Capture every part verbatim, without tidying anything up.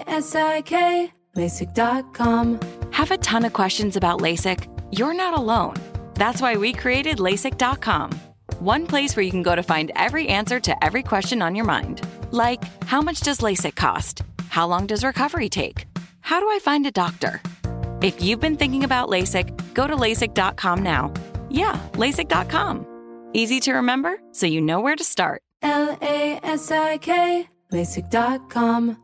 S I K, LASIK dot com. Have a ton of questions about LASIK? You're not alone. That's why we created LASIK dot com. One place where you can go to find every answer to every question on your mind. Like, how much does LASIK cost? How long does recovery take? How do I find a doctor? If you've been thinking about LASIK, go to LASIK dot com now. Yeah, LASIK dot com. Easy to remember, so you know where to start. L A S I K, LASIK dot com.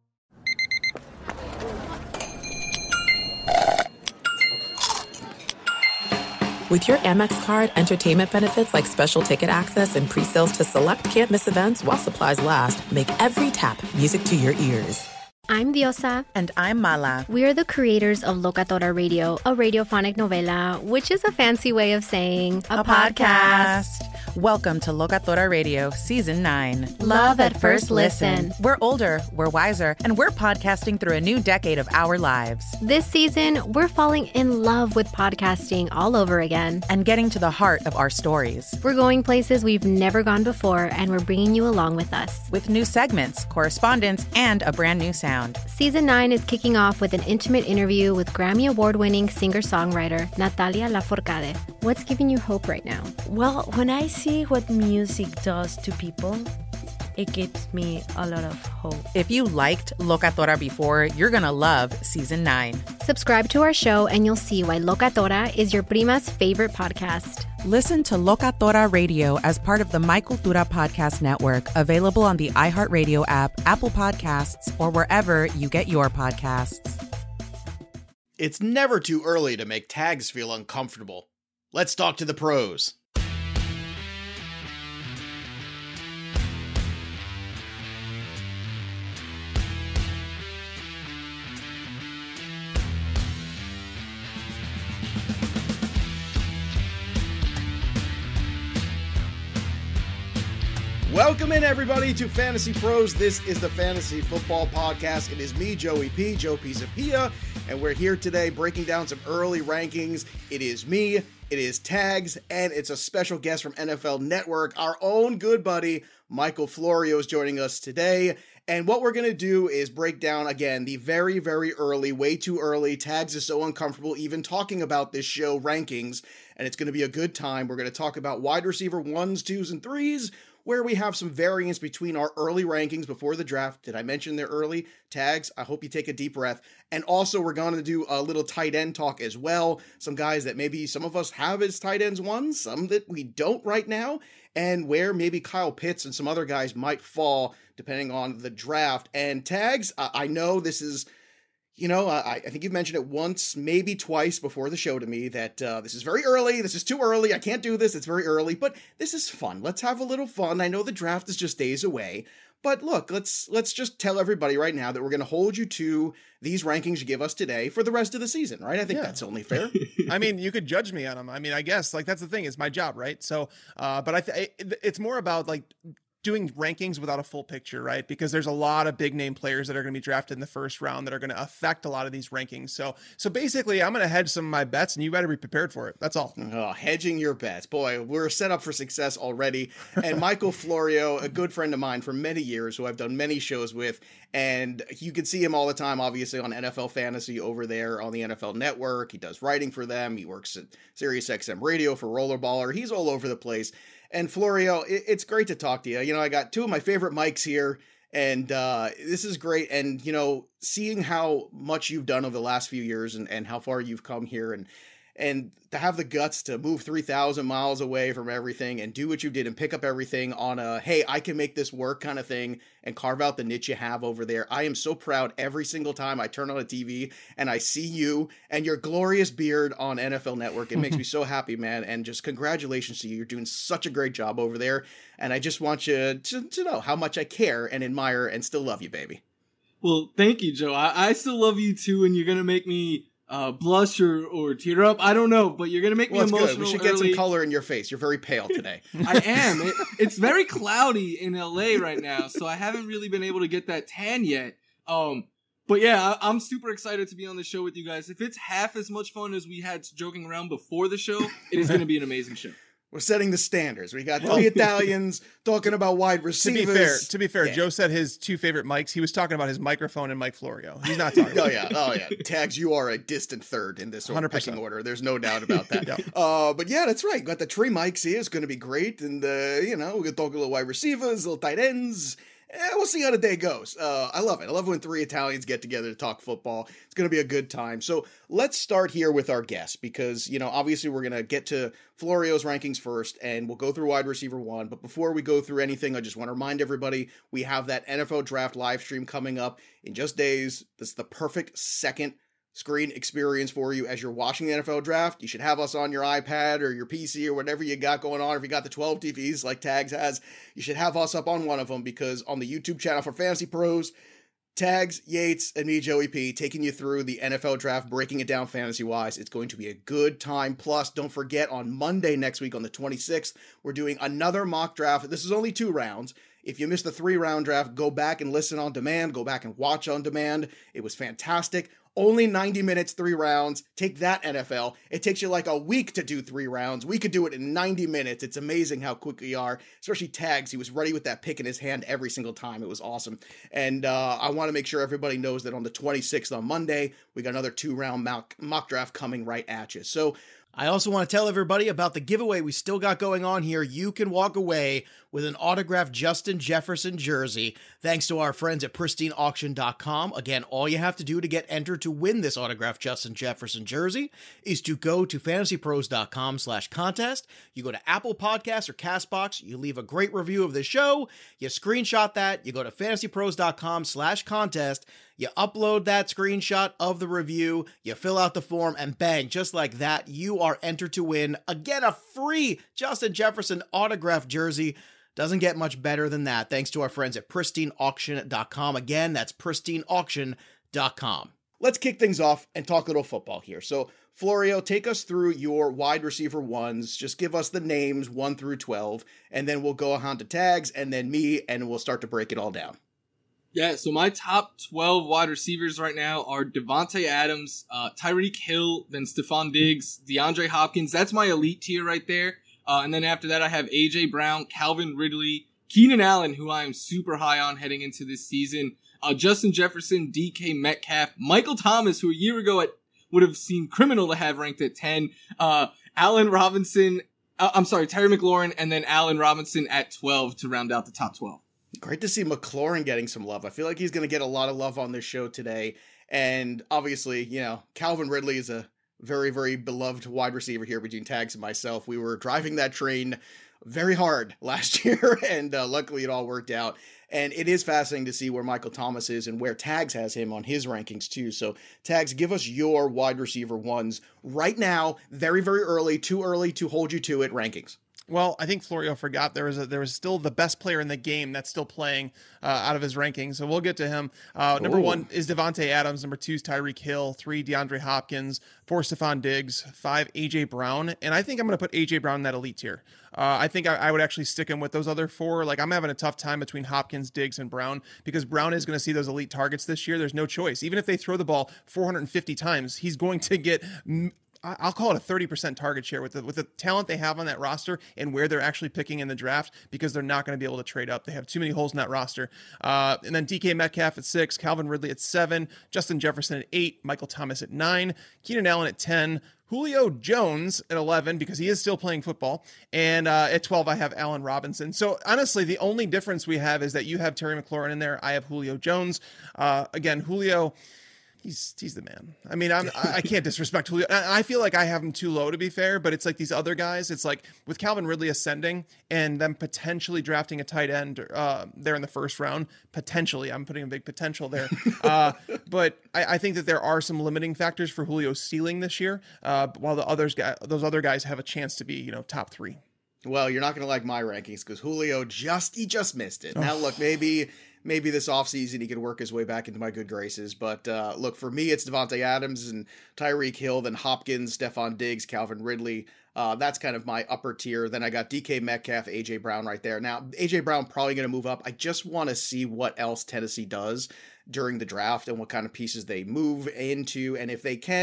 With your Amex card, entertainment benefits like special ticket access and pre-sales to select can't-miss events while supplies last make every tap music to your ears. I'm Diosa. And I'm Mala. We are the creators of Locatora Radio, a radiophonic novela, which is a fancy way of saying a, a podcast. podcast. Welcome to Locatora Radio, Season nine. Love at first listen. We're older, we're wiser, and we're podcasting through a new decade of our lives. This season, we're falling in love with podcasting all over again. And getting to the heart of our stories. We're going places we've never gone before, and we're bringing you along with us. With new segments, correspondence, and a brand new sound. Season nine is kicking off with an intimate interview with Grammy Award-winning singer-songwriter Natalia Lafourcade. What's giving you hope right now? Well, when I see what music does to people, it gives me a lot of hope. If you liked Locatora before, you're going to love Season nine. Subscribe to our show and you'll see why Locatora is your prima's favorite podcast. Listen to Locatora Radio as part of the My Cultura Podcast Network, available on the iHeartRadio app, Apple Podcasts, or wherever you get your podcasts. It's never too early to make tags feel uncomfortable. Let's talk to the pros. Welcome in, everybody, to Fantasy Pros. This is the Fantasy Football Podcast. It is me, Joey P, Joe Pisapia, and we're here today breaking down some early rankings. It is me, it is Tags, and it's a special guest from N F L Network. Our own good buddy, Michael Florio, is joining us today. And what we're going to do is break down, again, the very, very early, way too early, Tags is so uncomfortable even talking about this show, rankings, and it's going to be a good time. We're going to talk about wide receiver ones, twos, and threes, where we have some variance between our early rankings before the draft. Did I mention they're early? Tags, I hope you take a deep breath. And also, we're going to do a little tight end talk as well. Some guys that maybe some of us have as tight ends one, some that we don't right now, and where maybe Kyle Pitts and some other guys might fall depending on the draft. And Tags, I know this is... You know, uh, I, I think you've mentioned it once, maybe twice before the show to me that uh, this is very early, this is too early, I can't do this, it's very early, but this is fun. Let's have a little fun. I know the draft is just days away, but look, let's let's just tell everybody right now that we're going to hold you to these rankings you give us today for the rest of the season, right? I think yeah. That's only fair. I mean, you could judge me on them. I mean, I guess, like, that's the thing, it's my job, right? So, uh, but I th- it's more about, like, doing rankings without a full picture, right? Because there's a lot of big name players that are going to be drafted in the first round that are going to affect a lot of these rankings. So, so basically I'm going to hedge some of my bets and you better be prepared for it. That's all. Oh, hedging your bets. Boy, we're set up for success already. And Michael Florio, a good friend of mine for many years who I've done many shows with, and you can see him all the time, obviously, on N F L Fantasy over there on the N F L Network. He does writing for them. He works at Sirius X M Radio for Rollerballer. He's all over the place. And Florio, it's great to talk to you. You know, I got two of my favorite mics here, and uh, this is great. And, you know, seeing how much you've done over the last few years and, and how far you've come here, and and to have the guts to move three thousand miles away from everything and do what you did and pick up everything on a, hey, I can make this work kind of thing and carve out the niche you have over there. I am so proud every single time I turn on a T V and I see you and your glorious beard on N F L Network. It makes me so happy, man. And just congratulations to you. You're doing such a great job over there. And I just want you to, to know how much I care and admire and still love you, baby. Well, thank you, Joe. I, I still love you too, and you're going to make me Uh, blush or, or tear up. I don't know, but you're going to make well, me emotional. Good. We should get early. some color in your face. You're very pale today. I am. It, it's very cloudy in L A right now, so I haven't really been able to get that tan yet. Um, but yeah, I, I'm super excited to be on the show with you guys. If it's half as much fun as we had joking around before the show, it is going to be an amazing show. We're setting the standards. We got three Italians talking about wide receivers. To be fair, to be fair, yeah. Joe said his two favorite mics. He was talking about his microphone and Mike Florio. He's not talking about Oh, yeah. Oh, yeah. Tags, you are a distant third in this one hundred pecking percent order. There's no doubt about that. Yep. uh, but yeah, that's right. Got the three mics here. It's going to be great. And, uh, you know, we're going to talk a little wide receivers, little tight ends. Eh, we'll see how the day goes. Uh, I love it. I love when three Italians get together to talk football. It's going to be a good time. So let's start here with our guests because, you know, obviously we're going to get to Florio's rankings first and we'll go through wide receiver one. But before we go through anything, I just want to remind everybody we have that N F L draft live stream coming up in just days. This is the perfect second screen experience for you as you're watching the N F L draft. You should have us on your iPad or your P C or whatever you got going on. If you got the twelve T Vs like Tags has, you should have us up on one of them because on the YouTube channel for Fantasy Pros, Tags, Yates, and me, Joey P, taking you through the N F L draft, breaking it down fantasy-wise. It's going to be a good time. Plus, don't forget, on Monday next week, on the twenty-sixth, we're doing another mock draft. This is only two rounds. If you missed the three-round draft, go back and listen on demand. Go back and watch on demand. It was fantastic. Only ninety minutes, three rounds. Take that, N F L. It takes you like a week to do three rounds. We could do it in ninety minutes. It's amazing how quick we are, especially Tags. He was ready with that pick in his hand every single time. It was awesome. And uh, I want to make sure everybody knows that on the twenty-sixth on Monday, we got another two-round mock, mock draft coming right at you. So I also want to tell everybody about the giveaway we still got going on here. You can walk away with an autographed Justin Jefferson jersey thanks to our friends at pristine auction dot com. Again, all you have to do to get entered to win this autographed Justin Jefferson jersey is to go to fantasy pros dot com slash contest. You go to Apple Podcasts or CastBox, you leave a great review of the show, you screenshot that, you go to fantasy pros dot com slash contest, you upload that screenshot of the review, you fill out the form, and bang, just like that, you are entered to win, again, a free Justin Jefferson autographed jersey. Doesn't get much better than that, thanks to our friends at pristine auction dot com. Again, that's pristine auction dot com. Let's kick things off and talk a little football here. So, Florio, take us through your wide receiver ones. Just give us the names one through twelve, and then we'll go on to Tags, and then me, and we'll start to break it all down. Yeah, so my top twelve wide receivers right now are Davante Adams, uh, Tyreek Hill, then Stephon Diggs, DeAndre Hopkins. That's my elite tier right there. Uh, and then after that, I have A J Brown, Calvin Ridley, Keenan Allen, who I am super high on heading into this season, uh, Justin Jefferson, D K Metcalf, Michael Thomas, who a year ago at, would have seemed criminal to have ranked at ten, uh, Allen Robinson, uh, I'm sorry, Terry McLaurin, and then Allen Robinson at twelve to round out the top twelve. Great to see McLaurin getting some love. I feel like he's going to get a lot of love on this show today. And obviously, you know, Calvin Ridley is a very, very beloved wide receiver here between Tags and myself. We were driving that train very hard last year, and uh, luckily it all worked out. And it is fascinating to see where Michael Thomas is and where Tags has him on his rankings too. So Tags, give us your wide receiver ones right now, very, very early, too early to hold you to it, rankings. Well, I think Florio forgot there was a, there was still the best player in the game that's still playing uh, out of his rankings. So we'll get to him. Uh, number one is Davante Adams. Number two is Tyreek Hill. Three, DeAndre Hopkins. Four, Stephon Diggs. Five, A J Brown. And I think I'm going to put A J Brown in that elite tier. Uh, I think I, I would actually stick him with those other four. Like, I'm having a tough time between Hopkins, Diggs, and Brown because Brown is going to see those elite targets this year. There's no choice. Even if they throw the ball four hundred fifty times, he's going to get m- I'll call it a thirty percent target share with the, with the talent they have on that roster and where they're actually picking in the draft because they're not going to be able to trade up. They have too many holes in that roster. Uh, and then D K Metcalf at six, Calvin Ridley at seven, Justin Jefferson at eight, Michael Thomas at nine, Keenan Allen at ten, Julio Jones at eleven because he is still playing football. And uh, at twelve, I have Allen Robinson. So honestly, the only difference we have is that you have Terry McLaurin in there. I have Julio Jones. Uh, again, Julio... He's he's the man. I mean, I'm, I can't disrespect Julio. I feel like I have him too low, to be fair, but it's like these other guys. It's like with Calvin Ridley ascending and them potentially drafting a tight end uh, there in the first round. Potentially, I'm putting a big potential there. Uh, but I, I think that there are some limiting factors for Julio's ceiling this year, uh, while the others, those other guys have a chance to be, you know, top three. Well, you're not going to like my rankings because Julio just he just missed it. Now, look, maybe. Maybe this offseason he could work his way back into my good graces. But uh, look, for me, it's Davante Adams and Tyreek Hill, then Hopkins, Stephon Diggs, Calvin Ridley. Uh, that's kind of my upper tier. Then I got D K Metcalf, A J Brown right there. Now, A J Brown probably going to move up. I just want to see what else Tennessee does during the draft and what kind of pieces they move into. And if they can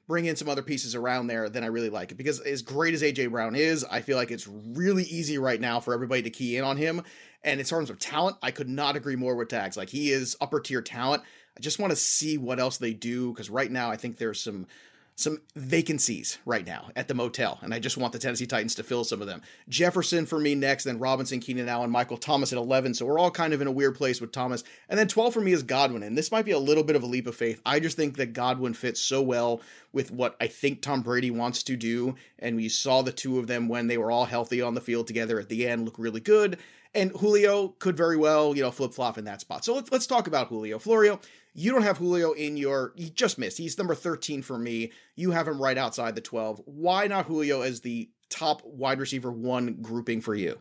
bring in some other pieces around there, then I really like it. Because as great as A J Brown is, I feel like it's really easy right now for everybody to key in on him. And in terms of talent, I could not agree more with Tags. Like, he is upper tier talent. I just want to see what else they do, because right now I think there's some some vacancies right now at the motel, and I just want the Tennessee Titans to fill some of them. Jefferson for me next, then Robinson, Keenan Allen, Michael Thomas at eleven, so we're all kind of in a weird place with Thomas. And then twelve for me is Godwin, and this might be a little bit of a leap of faith. I just think that Godwin fits so well with what I think Tom Brady wants to do, and we saw the two of them when they were all healthy on the field together at the end look really good. And Julio could very well, you know, flip-flop in that spot. So let's, let's talk about Julio. Florio, you don't have Julio in your, he just missed. He's number thirteen for me. You have him right outside the twelve. Why not Julio as the top wide receiver one grouping for you?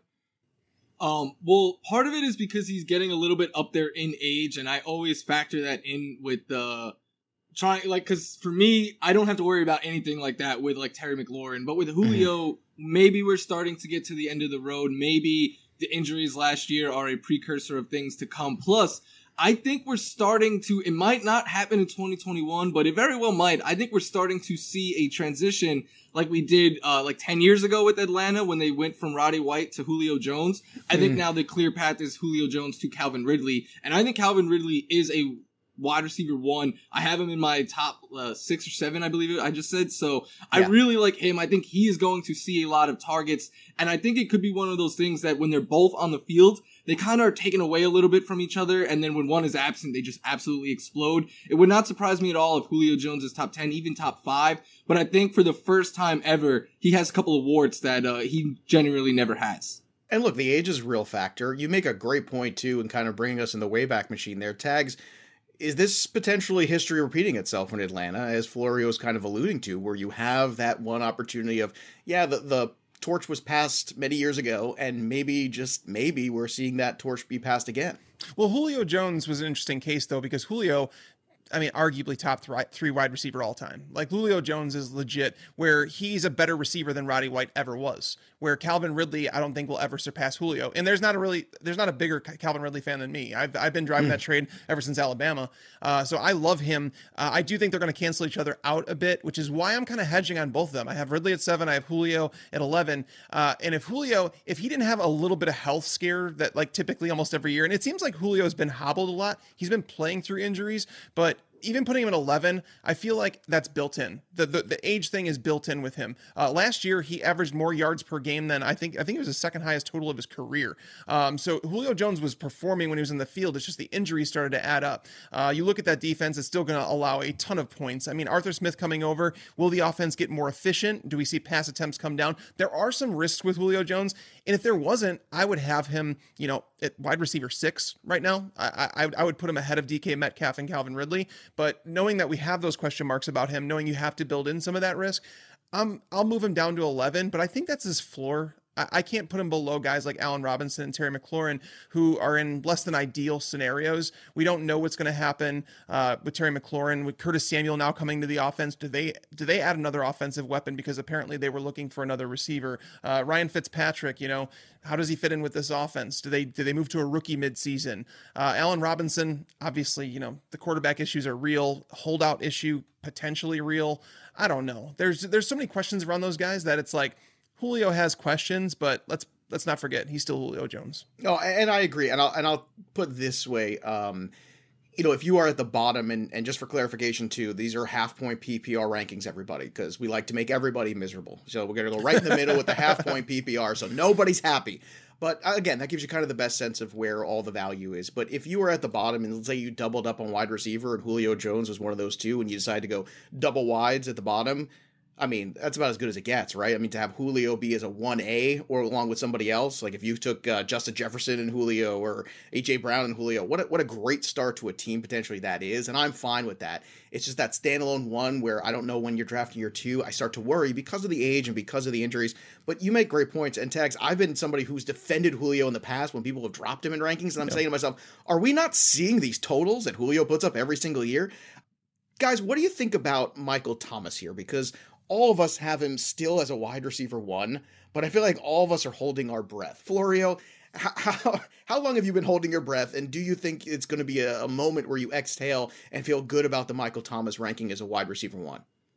Um, well, part of it is because he's getting a little bit up there in age, and I always factor that in with the trying, like, because for me, I don't have to worry about anything like that with, like, Terry McLaurin. But with Julio, maybe we're starting to get to the end of the road. Maybe the injuries last year are a precursor of things to come. Plus, I think we're starting to, it might not happen in twenty twenty-one, but it very well might. I think we're starting to see a transition like we did uh, like ten years ago with Atlanta when they went from Roddy White to Julio Jones. I think now the clear path is Julio Jones to Calvin Ridley. And I think Calvin Ridley is a wide receiver one. I have him in my top uh, six or seven, I believe I just said. So I yeah. really like him. I think he is going to see a lot of targets. And I think it could be one of those things that when they're both on the field, they kind of are taken away a little bit from each other. And then when one is absent, they just absolutely explode. It would not surprise me at all if Julio Jones is top ten, even top five. But I think for the first time ever, he has a couple of warts that uh, he generally never has. And look, the age is a real factor. You make a great point, too, and kind of bringing us in the Wayback Machine there. Tags, is this potentially history repeating itself in Atlanta, as Florio is kind of alluding to, where you have that one opportunity of, yeah, the, the torch was passed many years ago, and maybe, just maybe, we're seeing that torch be passed again? Well, Julio Jones was an interesting case, though, because Julio, I mean, arguably top th- three wide receiver all time. Like, Julio Jones is legit, where he's a better receiver than Roddy White ever was. Where Calvin Ridley, I don't think will ever surpass Julio. And there's not a really, there's not a bigger Calvin Ridley fan than me. I've I've been driving mm. that trade ever since Alabama. Uh, so I love him. Uh, I do think they're going to cancel each other out a bit, which is why I'm kind of hedging on both of them. I have Ridley at seven. I have Julio at eleven. Uh, and if Julio, if he didn't have a little bit of health scare that like typically almost every year, and it seems like Julio has been hobbled a lot. He's been playing through injuries, but even putting him at eleven, I feel like that's built in. The the, the age thing is built in with him. Uh, last year, he averaged more yards per game than I think, I think it was the second highest total of his career. Um, so Julio Jones was performing when he was in the field. It's just the injuries started to add up. Uh, you look at that defense, it's still going to allow a ton of points. I mean, Arthur Smith coming over, will the offense get more efficient? Do we see pass attempts come down? There are some risks with Julio Jones. And if there wasn't, I would have him, you know, at wide receiver six right now. I, I, I would put him ahead of D K Metcalf and Calvin Ridley. But knowing that we have those question marks about him, knowing you have to build in some of that risk, um, I'll move him down to eleven, but I think that's his floor. I, I can't put him below guys like Allen Robinson and Terry McLaurin, who are in less than ideal scenarios. We don't know what's going to happen uh, with Terry McLaurin, with Curtis Samuel now coming to the offense. Do they do they add another offensive weapon? Because apparently they were looking for another receiver. Uh, Ryan Fitzpatrick, you know, how does he fit in with this offense? Do they do they move to a rookie midseason? Uh, Allen Robinson, obviously, you know, the quarterback issues are real. Holdout issue potentially real. I don't know. There's there's so many questions around those guys that it's like Julio has questions, but let's let's not forget he's still Julio Jones. No, and I agree. And I'll and I'll put it this way. Um, you know, if you are at the bottom, and, and just for clarification too, these are half point P P R rankings, everybody, because we like to make everybody miserable. So we're going to go right in the middle with the half point P P R. So nobody's happy. But again, that gives you kind of the best sense of where all the value is. But if you were at the bottom and let's say you doubled up on wide receiver and Julio Jones was one of those two and you decide to go double wides at the bottom, I mean, that's about as good as it gets, right? I mean, to have Julio be as a one A or along with somebody else, like if you took uh, Justin Jefferson and Julio or A J Brown and Julio, what a, what a great start to a team potentially that is. And I'm fine with that. It's just that standalone one where I don't know when you're drafting your two, I start to worry because of the age and because of the injuries. But you make great points. And Tags, I've been somebody who's defended Julio in the past when people have dropped him in rankings. And I'm yeah. saying to myself, are we not seeing these totals that Julio puts up every single year? Guys, what do you think about Michael Thomas here? Because all of us have him still as a wide receiver one, but I feel like all of us are holding our breath. Florio, how how, how long have you been holding your breath, and do you think it's going to be a, a moment where you exhale and feel good about the Michael Thomas ranking as a wide receiver one?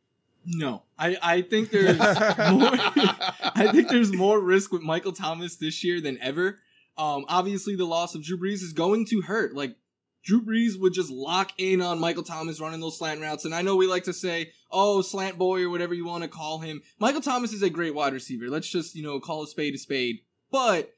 No, I, I think there's more, I think there's more risk with Michael Thomas this year than ever. Um, obviously the loss of Drew Brees is going to hurt. Like, Drew Brees would just lock in on Michael Thomas running those slant routes. And I know we like to say, oh, slant boy or whatever you want to call him. Michael Thomas is a great wide receiver. Let's just, you know, call a spade a spade. But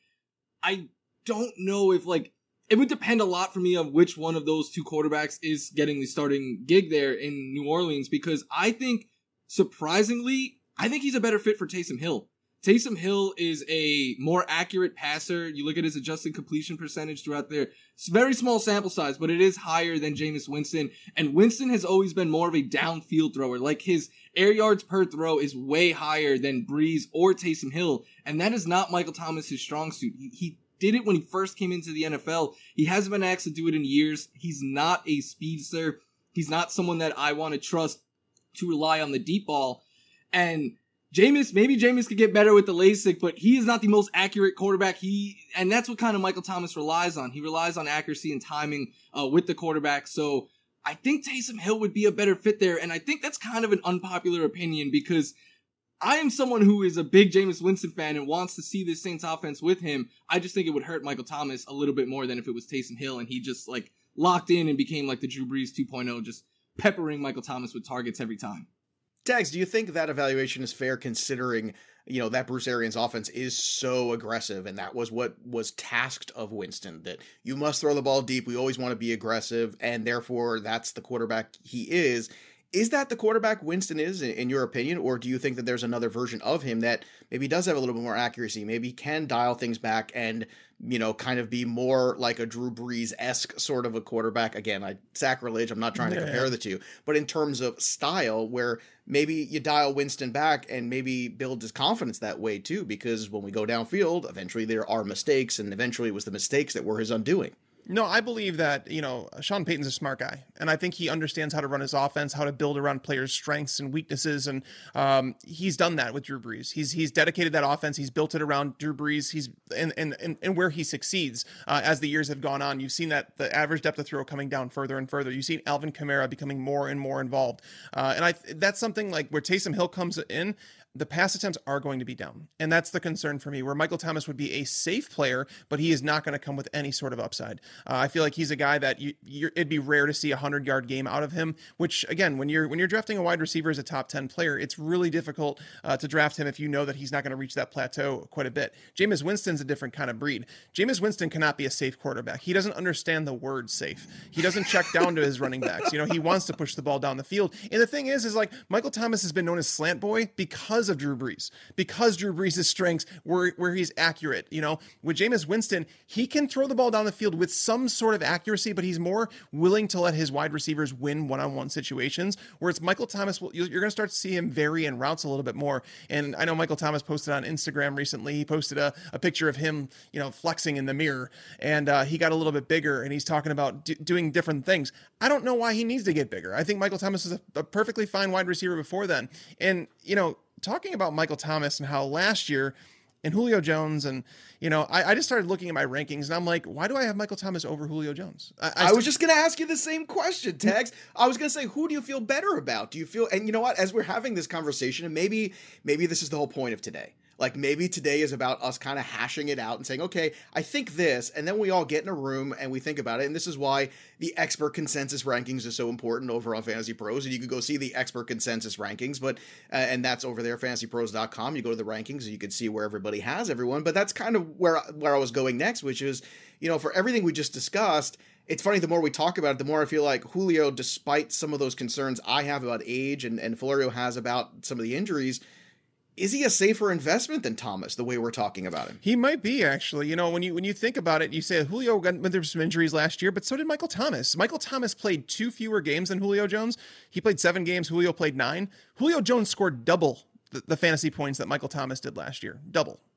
I don't know if, like, it would depend a lot for me of which one of those two quarterbacks is getting the starting gig there in New Orleans, because I think, surprisingly, I think he's a better fit for Taysom Hill. Taysom Hill is a more accurate passer. You look at his adjusted completion percentage throughout there. It's a very small sample size, but it is higher than Jameis Winston. And Winston has always been more of a downfield thrower. Like, his air yards per throw is way higher than Brees or Taysom Hill. And that is not Michael Thomas's strong suit. He, he did it when he first came into the N F L. He hasn't been asked to do it in years. He's not a speedster. He's not someone that I want to trust to rely on the deep ball. And Jameis, maybe Jameis could get better with the LASIK, but he is not the most accurate quarterback. He, and that's what kind of Michael Thomas relies on. He relies on accuracy and timing uh, with the quarterback. So I think Taysom Hill would be a better fit there. And I think that's kind of an unpopular opinion, because I am someone who is a big Jameis Winston fan and wants to see this Saints offense with him. I just think it would hurt Michael Thomas a little bit more than if it was Taysom Hill and he just like locked in and became like the Drew Brees two point oh, just peppering Michael Thomas with targets every time. Tags, do you think that evaluation is fair, considering, you know, that Bruce Arians offense is so aggressive, and that was what was tasked of Winston, that you must throw the ball deep, we always want to be aggressive, and therefore that's the quarterback he is. Is that the quarterback Winston is, in your opinion, or do you think that there's another version of him that maybe does have a little bit more accuracy, maybe can dial things back and, you know, kind of be more like a Drew Brees-esque sort of a quarterback? Again, I sacrilege, I'm not trying to yeah. compare the two, but in terms of style, where maybe you dial Winston back and maybe build his confidence that way too, because when we go downfield, eventually there are mistakes, and eventually it was the mistakes that were his undoing. No, I believe that, you know, Sean Payton's a smart guy, and I think he understands how to run his offense, how to build around players' strengths and weaknesses, and um, he's done that with Drew Brees. He's he's dedicated that offense. He's built it around Drew Brees. He's and and and, and where he succeeds uh, as the years have gone on. You've seen that the average depth of throw coming down further and further. You've seen Alvin Kamara becoming more and more involved, uh, and I that's something like where Taysom Hill comes in. The pass attempts are going to be down. And that's the concern for me, where Michael Thomas would be a safe player, but he is not going to come with any sort of upside. Uh, I feel like he's a guy that you, you're, it'd be rare to see a hundred-yard game out of him, which, again, when you're when you're drafting a wide receiver as a top ten player, it's really difficult uh, to draft him if you know that he's not going to reach that plateau quite a bit. Jameis Winston's a different kind of breed. Jameis Winston cannot be a safe quarterback. He doesn't understand the word safe. He doesn't check down to his running backs. You know, he wants to push the ball down the field. And the thing is, is like Michael Thomas has been known as slant boy because of Drew Brees. Because Drew Brees' strengths were where he's accurate. You know, with Jameis Winston, he can throw the ball down the field with some sort of accuracy, but he's more willing to let his wide receivers win one-on-one situations, where it's Michael Thomas, you're going to start to see him vary in routes a little bit more. And I know Michael Thomas posted on Instagram recently, he posted a, a picture of him, you know, flexing in the mirror, and uh, he got a little bit bigger, and he's talking about d- doing different things. I don't know why he needs to get bigger. I think Michael Thomas is a, a perfectly fine wide receiver before then. And, you know, talking about Michael Thomas and how last year and Julio Jones, and, you know, I, I just started looking at my rankings, and I'm like, why do I have Michael Thomas over Julio Jones? I, I, I started- was just going to ask you the same question, Tags. I was going to say, who do you feel better about? Do you feel, and you know what, as we're having this conversation, and maybe, maybe this is the whole point of today. Like, maybe today is about us kind of hashing it out and saying, okay, I think this, and then we all get in a room and we think about it. And this is why the expert consensus rankings is so important over on Fantasy Pros. And you can go see the expert consensus rankings, but, uh, and that's over there, fantasy pros dot com. You go to the rankings and you can see where everybody has everyone. But that's kind of where, where I was going next, which is, you know, for everything we just discussed, it's funny, the more we talk about it, the more I feel like Julio, despite some of those concerns I have about age and, and Florio has about some of the injuries, is he a safer investment than Thomas, the way we're talking about him? He might be, actually. You know, when you when you think about it, you say Julio got went through some injuries last year, but so did Michael Thomas. Michael Thomas played two fewer games than Julio Jones. He played seven games. Julio played nine. Julio Jones scored double the, the fantasy points that Michael Thomas did last year. Double.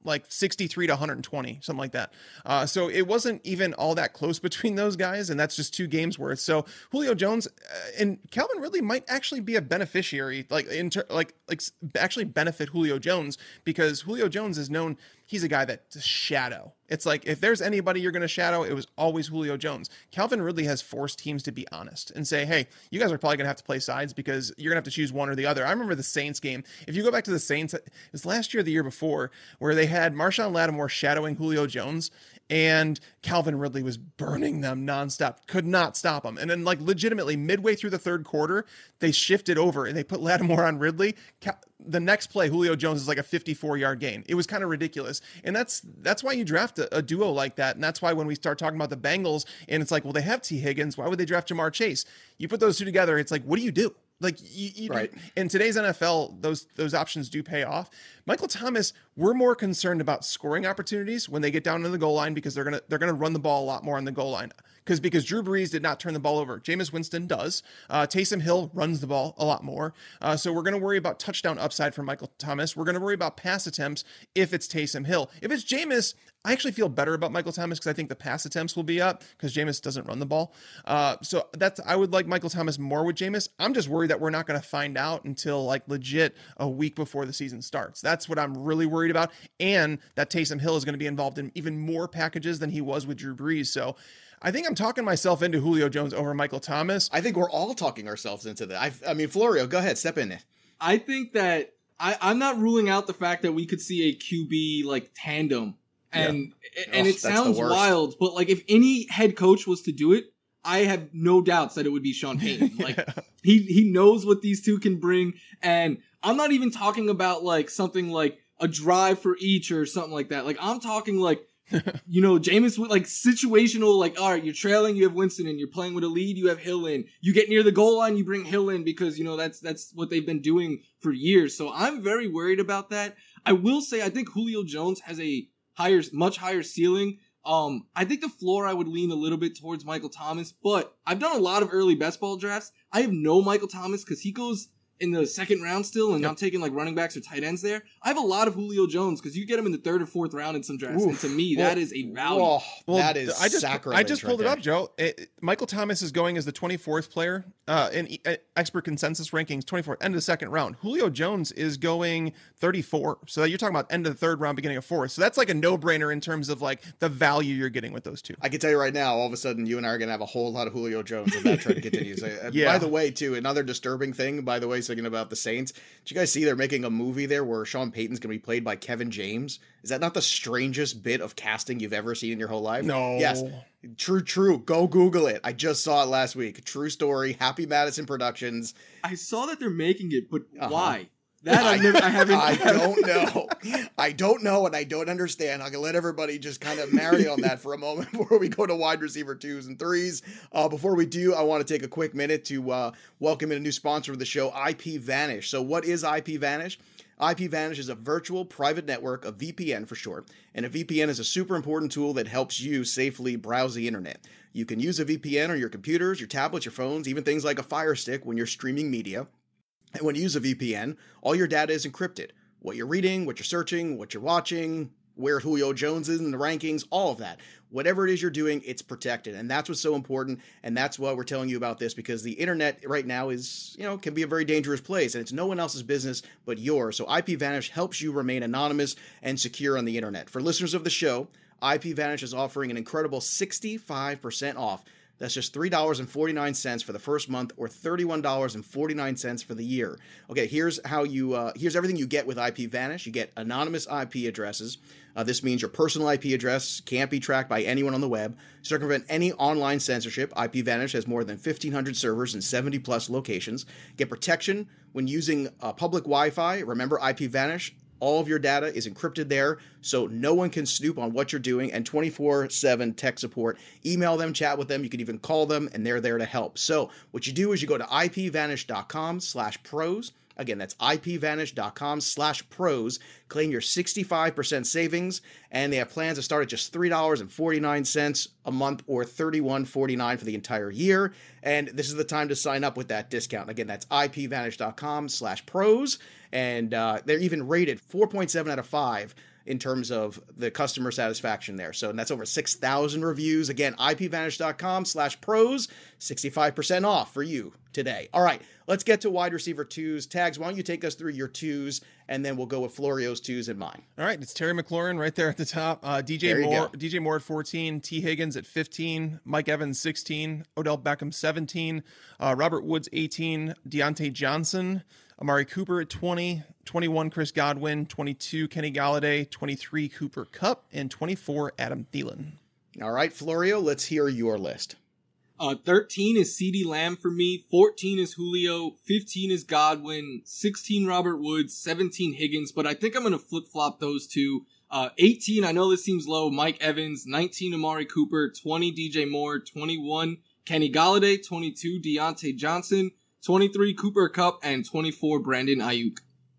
like sixty-three to one twenty, something like that. Uh, so it wasn't even all that close between those guys, and that's just two games worth. So Julio Jones uh, and Calvin Ridley might actually be a beneficiary, like in ter- like like actually benefit Julio Jones, because Julio Jones is known. He's a guy that's a shadow. It's like, if there's anybody you're going to shadow, it was always Julio Jones. Calvin Ridley has forced teams to be honest and say, hey, you guys are probably going to have to play sides because you're going to have to choose one or the other. I remember the Saints game. If you go back to the Saints, it was last year or the year before, where they had Marshawn Lattimore shadowing Julio Jones, and Calvin Ridley was burning them nonstop, could not stop them. And then, like, legitimately midway through the third quarter, they shifted over and they put Lattimore on Ridley. Cal- the next play, Julio Jones is like a fifty-four yard gain. It was kind of ridiculous. And that's, that's why you draft a, a duo like that. And that's why when we start talking about the Bengals and it's like, well, they have T Higgins, why would they draft Jamar Chase? You put those two together. It's like, what do you do? Like, you, you right. In today's N F L, those those options do pay off. Michael Thomas, we're more concerned about scoring opportunities when they get down to the goal line, because they're gonna they're gonna run the ball a lot more on the goal line. Because because Drew Brees did not turn the ball over. Jameis Winston does. Uh, Taysom Hill runs the ball a lot more. Uh, so we're going to worry about touchdown upside for Michael Thomas. We're going to worry about pass attempts if it's Taysom Hill. If it's Jameis, I actually feel better about Michael Thomas because I think the pass attempts will be up because Jameis doesn't run the ball. Uh, so that's I would like Michael Thomas more with Jameis. I'm just worried that we're not going to find out until like legit a week before the season starts. That's what I'm really worried about. And that Taysom Hill is going to be involved in even more packages than he was with Drew Brees. So I think I'm talking myself into Julio Jones over Michael Thomas. I think we're all talking ourselves into that. I, I mean, Florio, go ahead, step in. I think that I, I'm not ruling out the fact that we could see a Q B like tandem, and yeah. and oh, it sounds wild, but like if any head coach was to do it, I have no doubts that it would be Sean Payton. Like he he knows what these two can bring, and I'm not even talking about like something like a drive for each or something like that. Like I'm talking like. You know, Jameis with like situational, like, all right, you're trailing, you have Winston in, you're playing with a lead, you have Hill in, you get near the goal line, you bring Hill in because, you know, that's, that's what they've been doing for years. So I'm very worried about that. I will say, I think Julio Jones has a higher, much higher ceiling. Um, I think the floor, I would lean a little bit towards Michael Thomas, but I've done a lot of early best ball drafts. I have no Michael Thomas because he goes in the second round still, and yep. I'm taking like running backs or tight ends there. I have a lot of Julio Jones because you get him in the third or fourth round in some drafts, Oof. and to me, well, that is a value. Oh, well, that is I just, sacrilege. I just pulled right it up, Joe. It, Michael Thomas is going as the twenty-fourth player uh, in uh, expert consensus rankings, twenty-fourth, end of the second round. Julio Jones is going thirty-four. So you're talking about end of the third round, beginning of fourth. So that's like a no-brainer in terms of like the value you're getting with those two. I can tell you right now, all of a sudden, you and I are going to have a whole lot of Julio Jones if that trend continues. yeah. By the way, too, another disturbing thing, by the way, thinking about the Saints, did you guys see they're making a movie there where Sean Payton's going to be played by Kevin James? Is that not the strangest bit of casting you've ever seen in your whole life? No. Yes. True, true. Go Google it. I just saw it last week. True story. Happy Madison Productions. I saw that they're making it, but uh-huh. why? That I, never, I haven't. I don't know. I don't know, and I don't understand. I'm gonna let everybody just kind of marinate on that for a moment before we go to wide receiver twos and threes. Uh, before we do, I want to take a quick minute to uh, welcome in a new sponsor of the show, IPVanish. So, what is IPVanish? IPVanish is a virtual private network, a V P N for short, and a V P N is a super important tool that helps you safely browse the internet. You can use a V P N on your computers, your tablets, your phones, even things like a Fire Stick when you're streaming media. And when you use a V P N, all your data is encrypted. What you're reading, what you're searching, what you're watching, where Julio Jones is in the rankings, all of that. Whatever it is you're doing, it's protected. And that's what's so important. And that's why we're telling you about this, because the internet right now is, you know, can be a very dangerous place. And it's no one else's business but yours. So IPVanish helps you remain anonymous and secure on the internet. For listeners of the show, IPVanish is offering an incredible sixty-five percent off. That's just three dollars and forty-nine cents for the first month, or thirty-one dollars and forty-nine cents for the year. Okay, here's how you. Uh, here's everything you get with IPVanish. You get anonymous I P addresses. Uh, this means your personal I P address can't be tracked by anyone on the web. Circumvent any online censorship. IPVanish has more than fifteen hundred servers in seventy plus locations. Get protection when using uh, public Wi-Fi. Remember, IPVanish. All of your data is encrypted there, so no one can snoop on what you're doing, and twenty-four seven tech support. Email them, chat with them, you can even call them, and they're there to help. So what you do is you go to ipvanish.com slash pros. Again, that's ipvanish.com slash pros. Claim your sixty-five percent savings, and they have plans to start at just three dollars and forty-nine cents a month, or thirty-one dollars and forty-nine cents for the entire year. And this is the time to sign up with that discount. Again, that's ipvanish.com slash pros. And uh, they're even rated four point seven out of five in terms of the customer satisfaction there. So and that's over six thousand reviews. Again, ipvanish.com slash pros, sixty-five percent off for you today. All right, let's get to wide receiver twos. Tags, why don't you take us through your twos, and then we'll go with Florio's twos and mine. All right, it's Terry McLaurin right there at the top. Uh, D J Moore, D J Moore at fourteen, T Higgins at fifteen, Mike Evans sixteen, Odell Beckham seventeen, uh, Robert Woods eighteen, Deontay Johnson, Amari Cooper at twenty, twenty-one Chris Godwin, twenty-two Kenny Golladay, twenty-three Cooper Kupp, and twenty-four Adam Thielen. All right, Florio, let's hear your list. Uh, thirteen is CeeDee Lamb for me, fourteen is Julio, fifteen is Godwin, sixteen Robert Woods, seventeen Higgins, but I think I'm going to flip-flop those two. Uh, eighteen, I know this seems low, Mike Evans, nineteen Amari Cooper, twenty D J Moore, twenty-one Kenny Golladay, twenty-two Deontay Johnson, twenty-three Cooper Kupp, and twenty-four Brandon Ayuk.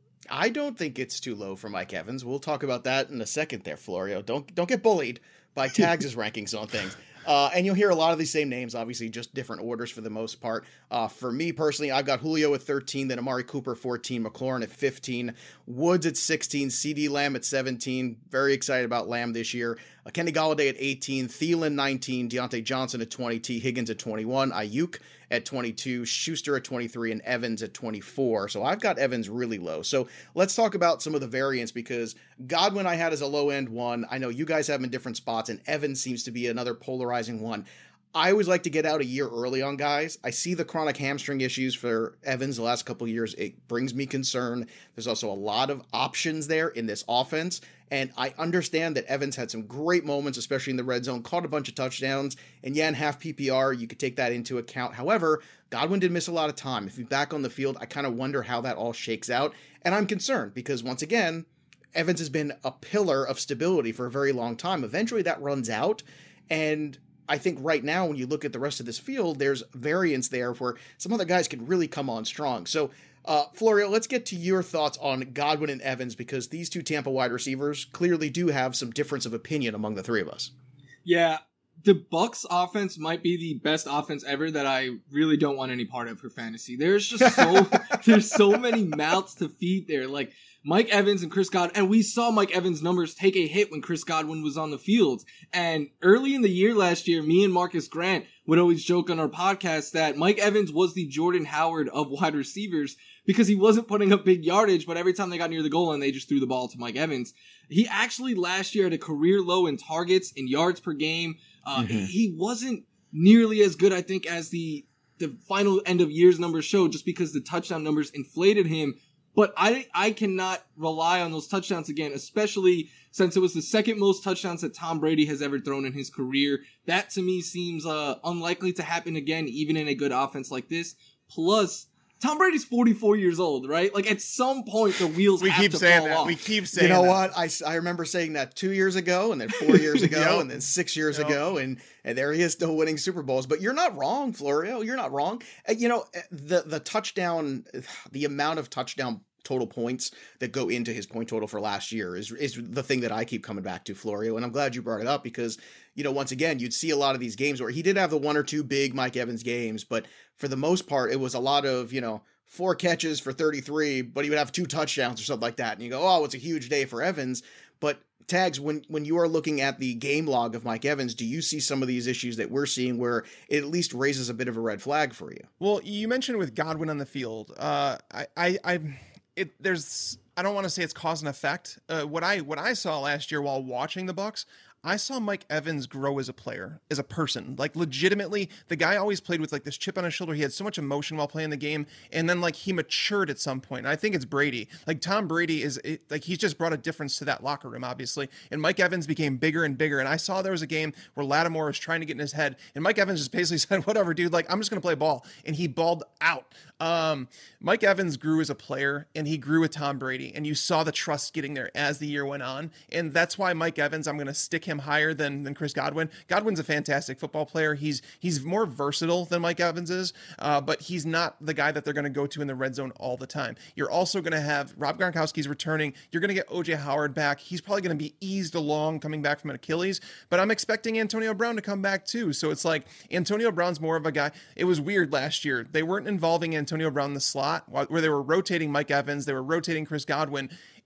I don't think it's too low for Mike Evans. We'll talk about that in a second there, Florio. Don't don't get bullied by Tags' rankings on things. Uh, and you'll hear a lot of these same names, obviously just different orders for the most part. Uh, for me personally, I've got Julio at thirteen, then Amari Cooper fourteen, McLaurin at fifteen, Woods at sixteen, CeeDee Lamb at seventeen. Very excited about Lamb this year. Uh, Kenny Golladay at eighteen, Thielen nineteen, Deontay Johnson at twenty, T Higgins at twenty-one, Ayuk at twenty-two, Schuster at twenty-three, and Evans at twenty-four. So I've got Evans really low. So let's talk about some of the variants, because Godwin I had as a low-end one. I know you guys have him in different spots, and Evans seems to be another polarizing one. I always like to get out a year early on guys. I see the chronic hamstring issues for Evans the last couple of years. It brings me concern. There's also a lot of options there in this offense. And I understand that Evans had some great moments, especially in the red zone, caught a bunch of touchdowns. And yeah, in half P P R, you could take that into account. However, Godwin did miss a lot of time. If he's back on the field, I kind of wonder how that all shakes out. And I'm concerned because, once again, Evans has been a pillar of stability for a very long time. Eventually that runs out. And I think right now, when you look at the rest of this field, there's variance there where some other guys can really come on strong. So, uh, Florio, let's get to your thoughts on Godwin and Evans, because these two Tampa wide receivers clearly do have some difference of opinion among the three of us. Yeah, the Bucs offense might be the best offense ever that I really don't want any part of for fantasy. There's just so there's so many mouths to feed there. Like Mike Evans and Chris Godwin, and we saw Mike Evans' numbers take a hit when Chris Godwin was on the field. And early in the year last year, me and Marcus Grant would always joke on our podcast that Mike Evans was the Jordan Howard of wide receivers, because he wasn't putting up big yardage, but every time they got near the goal line, they just threw the ball to Mike Evans. He actually last year had a career low in targets, in yards per game. Uh, mm-hmm. He wasn't nearly as good, I think, as the the final end of year's numbers showed, just because the touchdown numbers inflated him. But I I cannot rely on those touchdowns again, especially since it was the second most touchdowns that Tom Brady has ever thrown in his career. That to me seems uh, unlikely to happen again, even in a good offense like this. Plus, Tom Brady's forty-four years old, right? Like, at some point, the wheels we have keep to saying fall that. off. We keep saying You know that. what? I, I remember saying that two years ago, and then four years ago, Yep. and then six years Yep. ago, and, and there he is still winning Super Bowls. But you're not wrong, Florio. You're not wrong. Uh, You know, the the touchdown, the amount of touchdown total points that go into his point total for last year is is the thing that I keep coming back to, Florio. And I'm glad you brought it up, because, you know, once again, you'd see a lot of these games where he did have the one or two big Mike Evans games, but for the most part, it was a lot of, you know, four catches for thirty-three, but he would have two touchdowns or something like that. And you go, oh, it's a huge day for Evans. But Tags, when, when you are looking at the game log of Mike Evans, do you see some of these issues that we're seeing where it at least raises a bit of a red flag for you? Well, you mentioned with Godwin on the field, uh, I, I, I, it, there's, I don't want to say it's cause and effect. Uh, what I, what I saw last year while watching the Bucs, I saw Mike Evans grow as a player, as a person. Like, legitimately, the guy always played with like this chip on his shoulder. He had so much emotion while playing the game, and then like he matured at some point. And I think it's Brady. Like, Tom Brady is it, like he's just brought a difference to that locker room, obviously. And Mike Evans became bigger and bigger. And I saw there was a game where Lattimore was trying to get in his head, and Mike Evans just basically said, "Whatever, dude. Like, I'm just gonna play ball." And he balled out. Um, Mike Evans grew as a player, and he grew with Tom Brady, and you saw the trust getting there as the year went on. And that's why Mike Evans, I'm going to stick him higher than, than Chris Godwin. Godwin's a fantastic football player. He's, he's more versatile than Mike Evans is, uh, but he's not the guy that they're going to go to in the red zone all the time. You're also going to have Rob Gronkowski's returning. You're going to get O J Howard back. He's probably going to be eased along coming back from an Achilles, but I'm expecting Antonio Brown to come back too. So it's like Antonio Brown's more of a guy. It was weird last year. They weren't involving Antonio Brown in the slot where they were rotating Mike Evans. They were rotating Chris Godwin.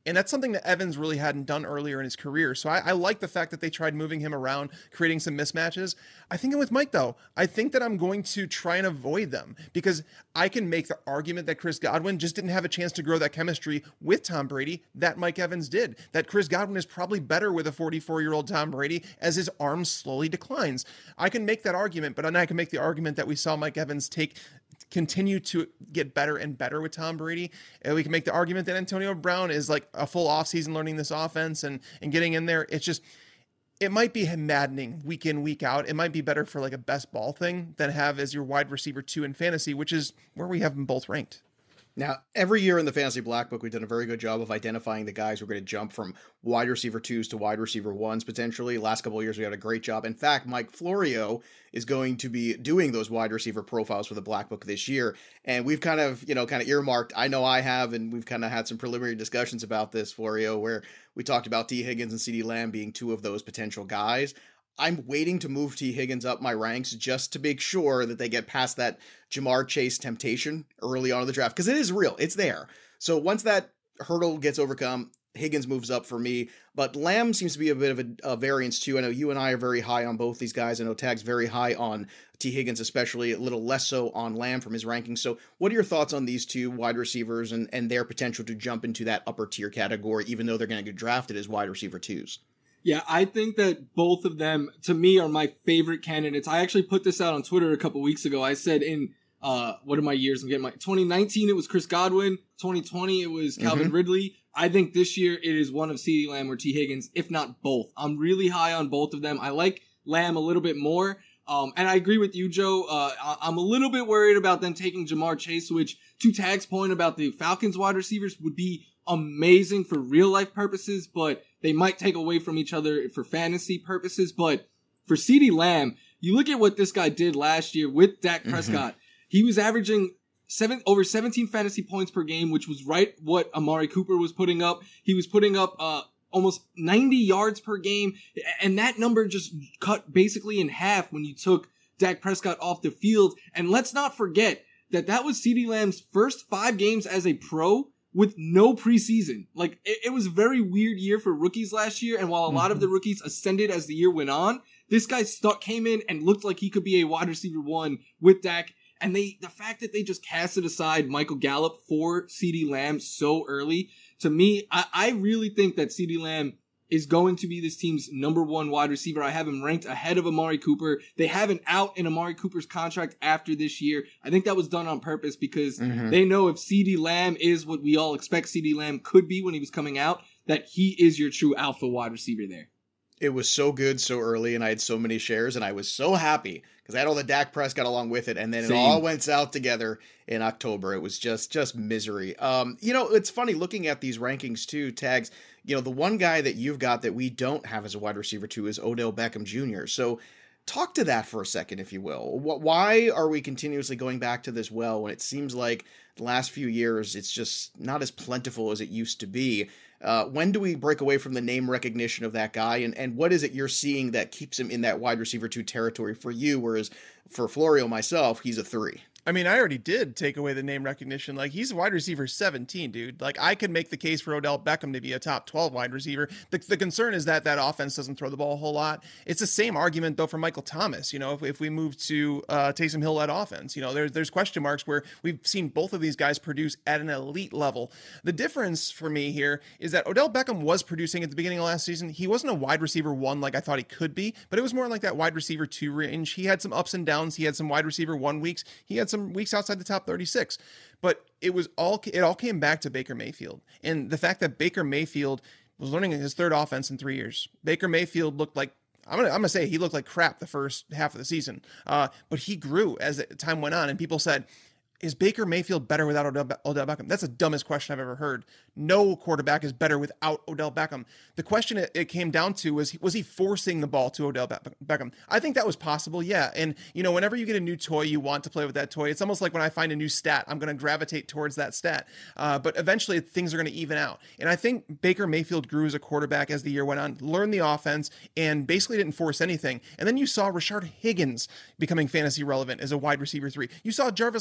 And that's something that Evans really hadn't done earlier in his career. So I, I like the fact that they tried moving him around, creating some mismatches. I think with Mike, though, I think that I'm going to try and avoid them because I can make the argument that Chris Godwin just didn't have a chance to grow that chemistry with Tom Brady that Mike Evans did. That Chris Godwin is probably better with a forty-four-year-old Tom Brady as his arm slowly declines. I can make that argument, but then I can make the argument that we saw Mike Evans take continue to get better and better with Tom Brady. And we can make the argument that Antonio Brown is like a full offseason learning this offense and, and getting in there. It's just, it might be maddening week in, week out. It might be better for like a best ball thing than have as your wide receiver two in fantasy, which is where we have them both ranked. Now, every year in the Fantasy Black Book, we've done a very good job of identifying the guys who are going to jump from wide receiver twos to wide receiver ones, potentially. Last couple of years, we had a great job. In fact, Mike Florio is going to be doing those wide receiver profiles for the Black Book this year. And we've kind of, you know, kind of earmarked, I know I have, and we've kind of had some preliminary discussions about this, Florio, where we talked about T. Higgins and CeeDee Lamb being two of those potential guys. I'm waiting to move T. Higgins up my ranks just to make sure that they get past that Jamar Chase temptation early on in the draft, because it is real. It's there. So once that hurdle gets overcome, Higgins moves up for me. But Lamb seems to be a bit of a, a variance too. I know you and I are very high on both these guys. I know Tag's very high on T. Higgins, especially a little less so on Lamb from his rankings. So what are your thoughts on these two wide receivers and, and their potential to jump into that upper tier category, even though they're going to get drafted as wide receiver twos? Yeah, I think that both of them, to me, are my favorite candidates. I actually put this out on Twitter a couple weeks ago. I said in, uh, what are my years? I'm getting my, twenty nineteen, it was Chris Godwin. twenty twenty, it was Calvin mm-hmm. Ridley. I think this year it is one of CeeDee Lamb or T. Higgins, if not both. I'm really high on both of them. I like Lamb a little bit more. Um, and I agree with you, Joe. Uh, I- I'm a little bit worried about them taking Jamar Chase, which, to Tag's point about the Falcons wide receivers, would be amazing for real life purposes, but they might take away from each other for fantasy purposes. But for CeeDee Lamb, you look at what this guy did last year with Dak Prescott. Mm-hmm. He was averaging seven over seventeen fantasy points per game, which was right what Amari Cooper was putting up. He was putting up uh almost ninety yards per game, and that number just cut basically in half when you took Dak Prescott off the field. And let's not forget that that was CeeDee Lamb's first five games as a pro with no preseason. Like, it, it was a very weird year for rookies last year, and while a lot of the rookies ascended as the year went on, this guy stuck, came in and looked like he could be a wide receiver one with Dak. And they, the fact that they just casted aside Michael Gallup for CeeDee Lamb so early, to me, I, I really think that CeeDee Lamb is going to be this team's number one wide receiver. I have him ranked ahead of Amari Cooper. They have an out in Amari Cooper's contract after this year. I think that was done on purpose because mm-hmm. they know if CeeDee Lamb is what we all expect CeeDee Lamb could be when he was coming out, that he is your true alpha wide receiver there. It was so good so early, and I had so many shares, and I was so happy because I had all the Dak Prescott along with it, and then Same. It all went out together in October. It was just just misery. Um, you know, it's funny looking at these rankings too, Tags. You know, the one guy that you've got that we don't have as a wide receiver too is Odell Beckham Junior So talk to that for a second, if you will. Why are we continuously going back to this well when it seems like the last few years it's just not as plentiful as it used to be? Uh, when do we break away from the name recognition of that guy? And, and what is it you're seeing that keeps him in that wide receiver two territory for you? Whereas for Florio, myself, he's a three. I mean, I already did take away the name recognition. Like, he's a wide receiver seventeen, dude. Like, I could make the case for Odell Beckham to be a top twelve wide receiver. The, the concern is that that offense doesn't throw the ball a whole lot. It's the same argument, though, for Michael Thomas. You know, if, if we move to uh, Taysom Hill-led offense, you know, there's, there's question marks where we've seen both of these guys produce at an elite level. The difference for me here is that Odell Beckham was producing at the beginning of last season. He wasn't a wide receiver one like I thought he could be, but it was more like that wide receiver two range. He had some ups and downs. He had some wide receiver one weeks. He had some weeks outside the top thirty-six, but it was all, it all came back to Baker Mayfield. And the fact that Baker Mayfield was learning his third offense in three years. Baker Mayfield looked like, I'm gonna, I'm gonna say he looked like crap the first half of the season. Uh, but he grew as time went on, and people said, is Baker Mayfield better without Odell, Be- Odell Beckham? That's the dumbest question I've ever heard. No quarterback is better without Odell Beckham. The question it, it came down to was, was he forcing the ball to Odell Be- Beckham? I think that was possible, yeah. And, you know, whenever you get a new toy, you want to play with that toy. It's almost like when I find a new stat, I'm going to gravitate towards that stat. Uh, but eventually things are going to even out. And I think Baker Mayfield grew as a quarterback as the year went on, learned the offense, and basically didn't force anything. And then you saw Rashard Higgins becoming fantasy relevant as a wide receiver three. You saw Jarvis Landry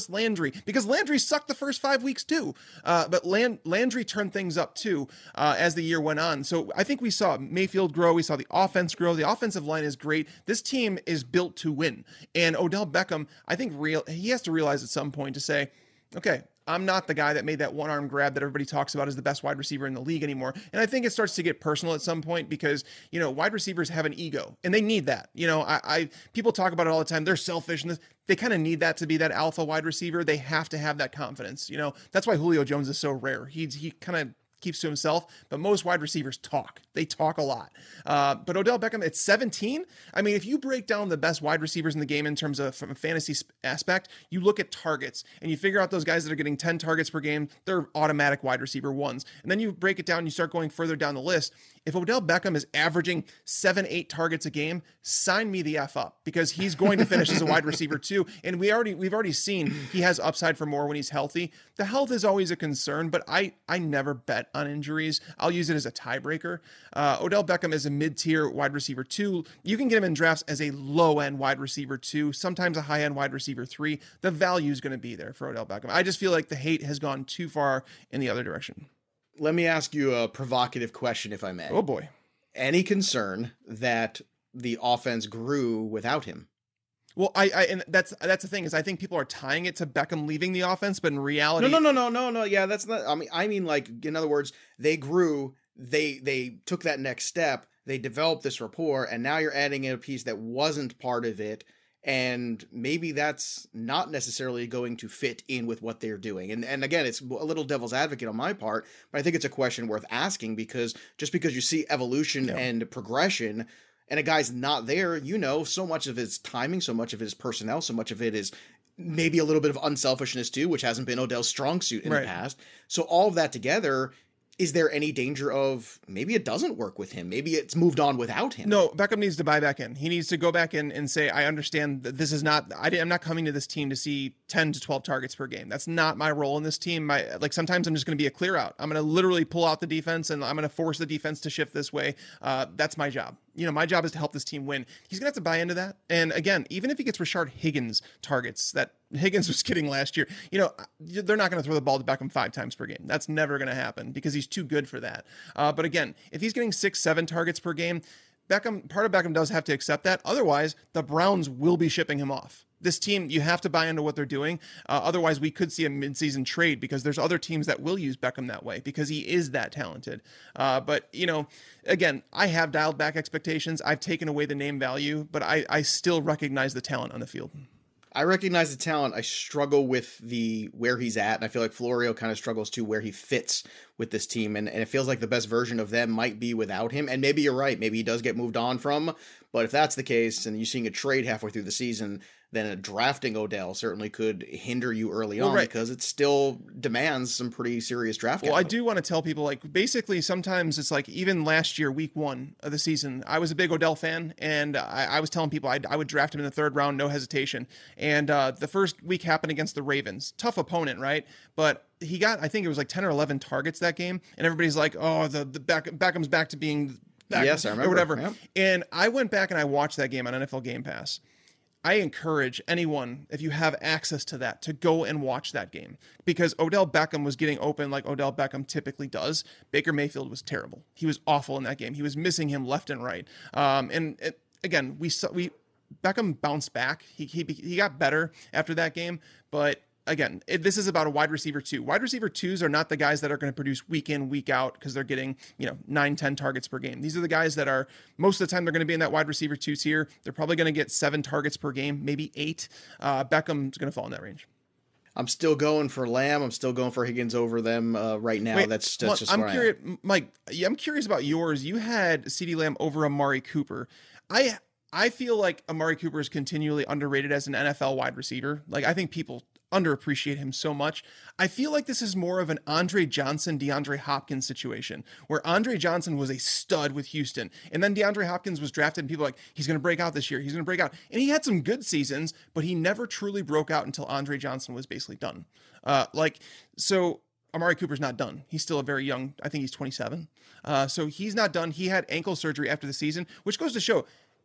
Landry, because Landry sucked the first five weeks too. Uh, but Land- Landry turned things up too uh, as the year went on. So I think we saw Mayfield grow. We saw the offense grow. The offensive line is great. This team is built to win. And Odell Beckham, I think real he has to realize at some point to say, okay, I'm not the guy that made that one arm grab that everybody talks about as the best wide receiver in the league anymore. And I think it starts to get personal at some point because, you know, wide receivers have an ego and they need that. You know, I, I people talk about it all the time. They're selfish and this, they kind of need that to be that alpha wide receiver. They have to have that confidence. You know, that's why Julio Jones is so rare. He's, he kind of keeps to himself, but most wide receivers talk. They talk a lot. Uh, but Odell Beckham at seventeen, I mean, if you break down the best wide receivers in the game in terms of from a fantasy aspect, you look at targets and you figure out those guys that are getting ten targets per game, they're automatic wide receiver ones. And then you break it down and you start going further down the list. If Odell Beckham is averaging seven, eight targets a game, sign me the F up because he's going to finish as a wide receiver too. And we already, we've already seen he has upside for more when he's healthy. The health is always a concern, but I, I never bet on injuries. I'll use it as a tiebreaker. Uh, Odell Beckham is a mid-tier wide receiver two. You can get him in drafts as a low-end wide receiver two, sometimes a high-end wide receiver three. The value is going to be there for Odell Beckham. I just feel like the hate has gone too far in the other direction. Let me ask you a provocative question, if I may. Oh, boy. Any concern that the offense grew without him? Well, I, I and that's that's the thing is I think people are tying it to Beckham leaving the offense, but in reality, no, no, no, no, no, no. Yeah, that's not. I mean, I mean, like in other words, they grew. They they took that next step. They developed this rapport, and now you're adding in a piece that wasn't part of it. And maybe that's not necessarily going to fit in with what they're doing. And and again, it's a little devil's advocate on my part, but I think it's a question worth asking because just because you see evolution yeah. and progression and a guy's not there, you know, so much of his timing, so much of his personnel, so much of it is maybe a little bit of unselfishness too, which hasn't been Odell's strong suit in right. the past. So all of that together, is there any danger of maybe it doesn't work with him? Maybe it's moved on without him. No, Beckham needs to buy back in. He needs to go back in and say, I understand that this is not, I, I'm not coming to this team to see ten to twelve targets per game. That's not my role in this team. My, like sometimes I'm just going to be a clear out. I'm going to literally pull out the defense and I'm going to force the defense to shift this way. Uh, that's my job. You know, my job is to help this team win. He's going to have to buy into that. And again, even if he gets Rashard Higgins targets that Higgins was getting last year, you know, they're not going to throw the ball to Beckham five times per game. That's never going to happen because he's too good for that. Uh, but again, if he's getting six, seven targets per game, Beckham, part of Beckham does have to accept that. Otherwise, the Browns will be shipping him off. This team, you have to buy into what they're doing. Uh, otherwise, we could see a midseason trade because there's other teams that will use Beckham that way because he is that talented. Uh, but, you know, again, I have dialed back expectations. I've taken away the name value, but I, I still recognize the talent on the field. I recognize the talent. I struggle with the where he's at, and I feel like Florio kind of struggles too where he fits with this team, and, and it feels like the best version of them might be without him, and maybe you're right. Maybe he does get moved on from, but if that's the case, and you're seeing a trade halfway through the season, then a drafting Odell certainly could hinder you early well, on right. because it still demands some pretty serious draft Well, capital. I do want to tell people, like, basically sometimes it's like even last year, week one of the season, I was a big Odell fan, and I, I was telling people I'd, I would draft him in the third round, no hesitation. And uh, the first week happened against the Ravens. Tough opponent, right? But he got, I think it was like ten or eleven targets that game, and everybody's like, oh, the, the back, Beckham's back to being back yes, I remember. or whatever. Yep. And I went back and I watched that game on N F L Game Pass. I encourage anyone, if you have access to that, to go and watch that game because Odell Beckham was getting open like Odell Beckham typically does. Baker Mayfield was terrible. He was awful in that game. He was missing him left and right. Um, and it, again, we saw, we Beckham bounced back. He, he he got better after that game, but again, it, this is about a wide receiver two. Wide receiver twos are not the guys that are going to produce week in, week out because they're getting, you know, nine, ten targets per game. These are the guys that are, most of the time they're going to be in that wide receiver two tier. They're probably going to get seven targets per game, maybe eight. Uh, Beckham's going to fall in that range. I'm still going for Lamb. I'm still going for Higgins over them uh, right now. Wait, that's that's well, just I'm where curious, I am. Mike, I'm curious about yours. You had CeeDee Lamb over Amari Cooper. I I feel like Amari Cooper is continually underrated as an N F L wide receiver. Like, I think people underappreciate him so much. I feel like this is more of an Andre Johnson, DeAndre Hopkins situation where Andre Johnson was a stud with Houston. And then DeAndre Hopkins was drafted and people were like, he's going to break out this year. He's going to break out. And he had some good seasons, but he never truly broke out until Andre Johnson was basically done. Uh, like, so Amari Cooper's not done. He's still a very young, I think he's twenty-seven. Uh, so he's not done. He had ankle surgery after the season, which goes to show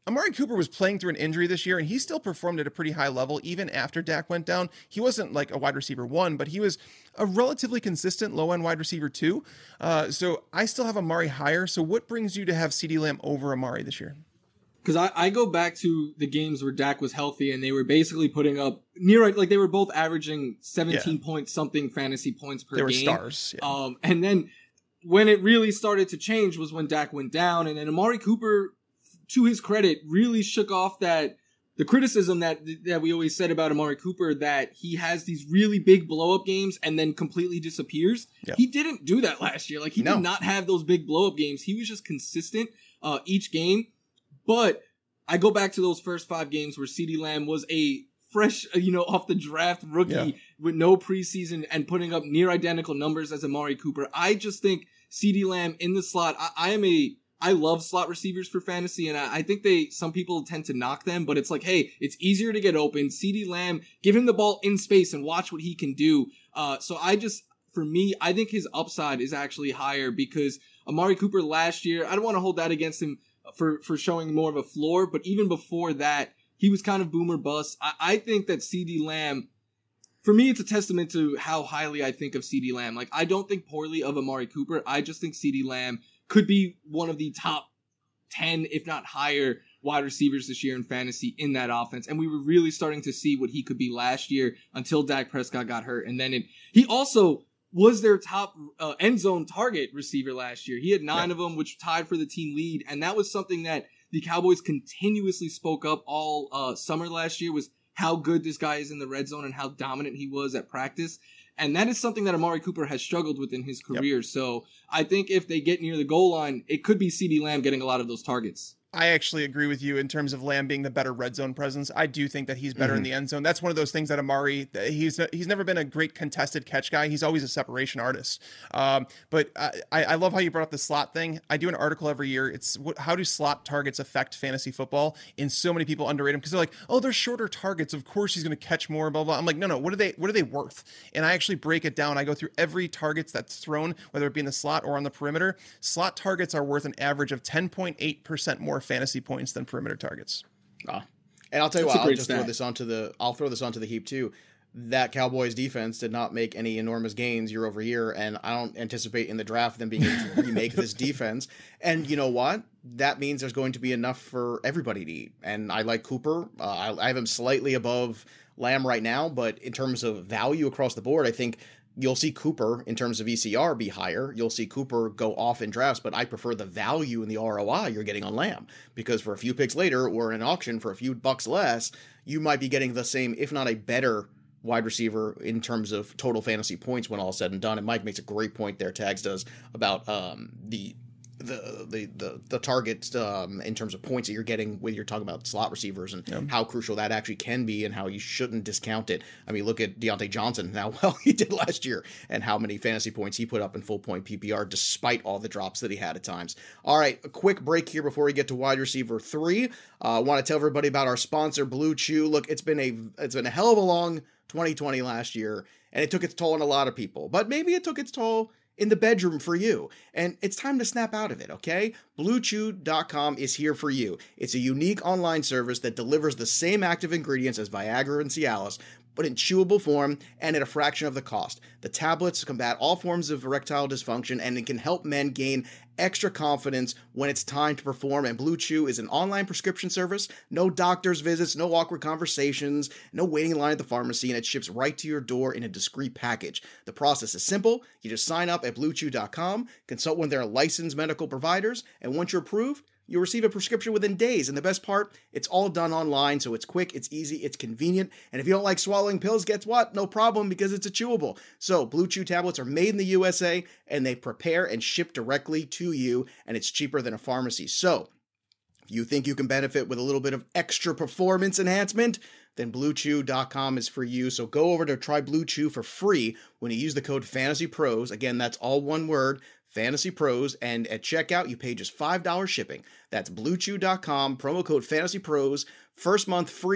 Amari Cooper was playing through an injury this year, and he still performed at a pretty high level even after Dak went down. He wasn't like a wide receiver one, but he was a relatively consistent low-end wide receiver two. Uh, so I still have Amari higher. So what brings you to have CeeDee Lamb over Amari this year? Because I, I go back to the games where Dak was healthy and they were basically putting up near, like they were both averaging seventeen yeah. point something fantasy points per they game. They were stars. Yeah. Um, and then when it really started to change was when Dak went down, and then Amari Cooper, to his credit, really shook off that the criticism that that we always said about Amari Cooper, that he has these really big blow up games and then completely disappears. Yep. He didn't do that last year. Like he no. did not have those big blow up games. He was just consistent uh, each game. But I go back to those first five games where CeeDee Lamb was a fresh, you know, off the draft rookie yeah. with no preseason and putting up near identical numbers as Amari Cooper. I just think CeeDee Lamb in the slot, I, I am a, I love slot receivers for fantasy, and I, I think they, some people tend to knock them, but it's like, hey, it's easier to get open. CeeDee Lamb, give him the ball in space and watch what he can do. Uh, so I just, for me, I think his upside is actually higher because Amari Cooper last year, I don't want to hold that against him for, for showing more of a floor, but even before that, he was kind of boomer bust. I, I think that CeeDee Lamb, for me, it's a testament to how highly I think of CeeDee Lamb. Like, I don't think poorly of Amari Cooper. I just think CeeDee Lamb could be one of the top ten, if not higher, wide receivers this year in fantasy in that offense. And we were really starting to see what he could be last year until Dak Prescott got hurt. And then it, he also was their top uh, end zone target receiver last year. He had nine yeah. of them, which tied for the team lead. And that was something that the Cowboys continuously spoke up all uh, summer last year, was how good this guy is in the red zone and how dominant he was at practice. And that is something that Amari Cooper has struggled with in his career. Yep. So I think if they get near the goal line, it could be CeeDee Lamb getting a lot of those targets. I actually agree with you in terms of Lamb being the better red zone presence. I do think that he's better mm-hmm. in the end zone. That's one of those things that Amari, he's he's never been a great contested catch guy. He's always a separation artist. Um, but I, I love how you brought up the slot thing. I do an article every year. It's what, how do slot targets affect fantasy football? And so many people underrate them because they're like, oh, they're shorter targets. Of course he's going to catch more, blah, blah. I'm like, no, no. What are they, what are they worth? And I actually break it down. I go through every targets that's thrown, whether it be in the slot or on the perimeter. Slot targets are worth an average of ten point eight percent more fantasy points than perimeter targets. Ah. And I'll tell you That's what, I'll just stat. throw this onto the I'll throw this onto the heap too. That Cowboys defense did not make any enormous gains year over year, and I don't anticipate in the draft them being able to remake this defense. And you know what? That means there's going to be enough for everybody to eat. And I like Cooper. Uh, I, I have him slightly above Lamb right now, but in terms of value across the board, I think you'll see Cooper, in terms of E C R, be higher. You'll see Cooper go off in drafts, but I prefer the value and the R O I you're getting on Lamb, because for a few picks later or in an auction for a few bucks less, you might be getting the same, if not a better, wide receiver in terms of total fantasy points when all is said and done. And Mike makes a great point there, Tags does, about um, the the the the, the targets um, in terms of points that you're getting when you're talking about slot receivers, and yeah. how crucial that actually can be and how you shouldn't discount it. I mean, look at Deontay Johnson and how well he did last year and how many fantasy points he put up in full point P P R despite all the drops that he had at times. All right, a quick break here before we get to wide receiver three. I uh, want to tell everybody about our sponsor, Blue Chew. Look, it's been a it's been a hell of a long twenty twenty last year, and it took its toll on a lot of people, but maybe it took its toll in the bedroom for you, and it's time to snap out of it, okay? Blue Chew dot com is here for you. It's a unique online service that delivers the same active ingredients as Viagra and Cialis, but in chewable form and at a fraction of the cost. The tablets combat all forms of erectile dysfunction, and it can help men gain extra confidence when it's time to perform. And Blue Chew is an online prescription service. No doctor's visits, no awkward conversations, no waiting in line at the pharmacy, and it ships right to your door in a discreet package. The process is simple. You just sign up at Blue Chew dot com, consult with their licensed medical providers, and once you're approved, you'll receive a prescription within days. And the best part, it's all done online, so it's quick, it's easy, it's convenient. And if you don't like swallowing pills, guess what? No problem, because it's a chewable. So Blue Chew tablets are made in the U S A, and they prepare and ship directly to you, and it's cheaper than a pharmacy. So if you think you can benefit with a little bit of extra performance enhancement, then Blue Chew dot com is for you. So go over to try Blue Chew for free when you use the code FANTASYPROS. Again, that's all one word, Fantasy Pros, and at checkout, you pay just five dollars shipping. That's Blue Chew dot com, promo code Fantasy Pros, first month free,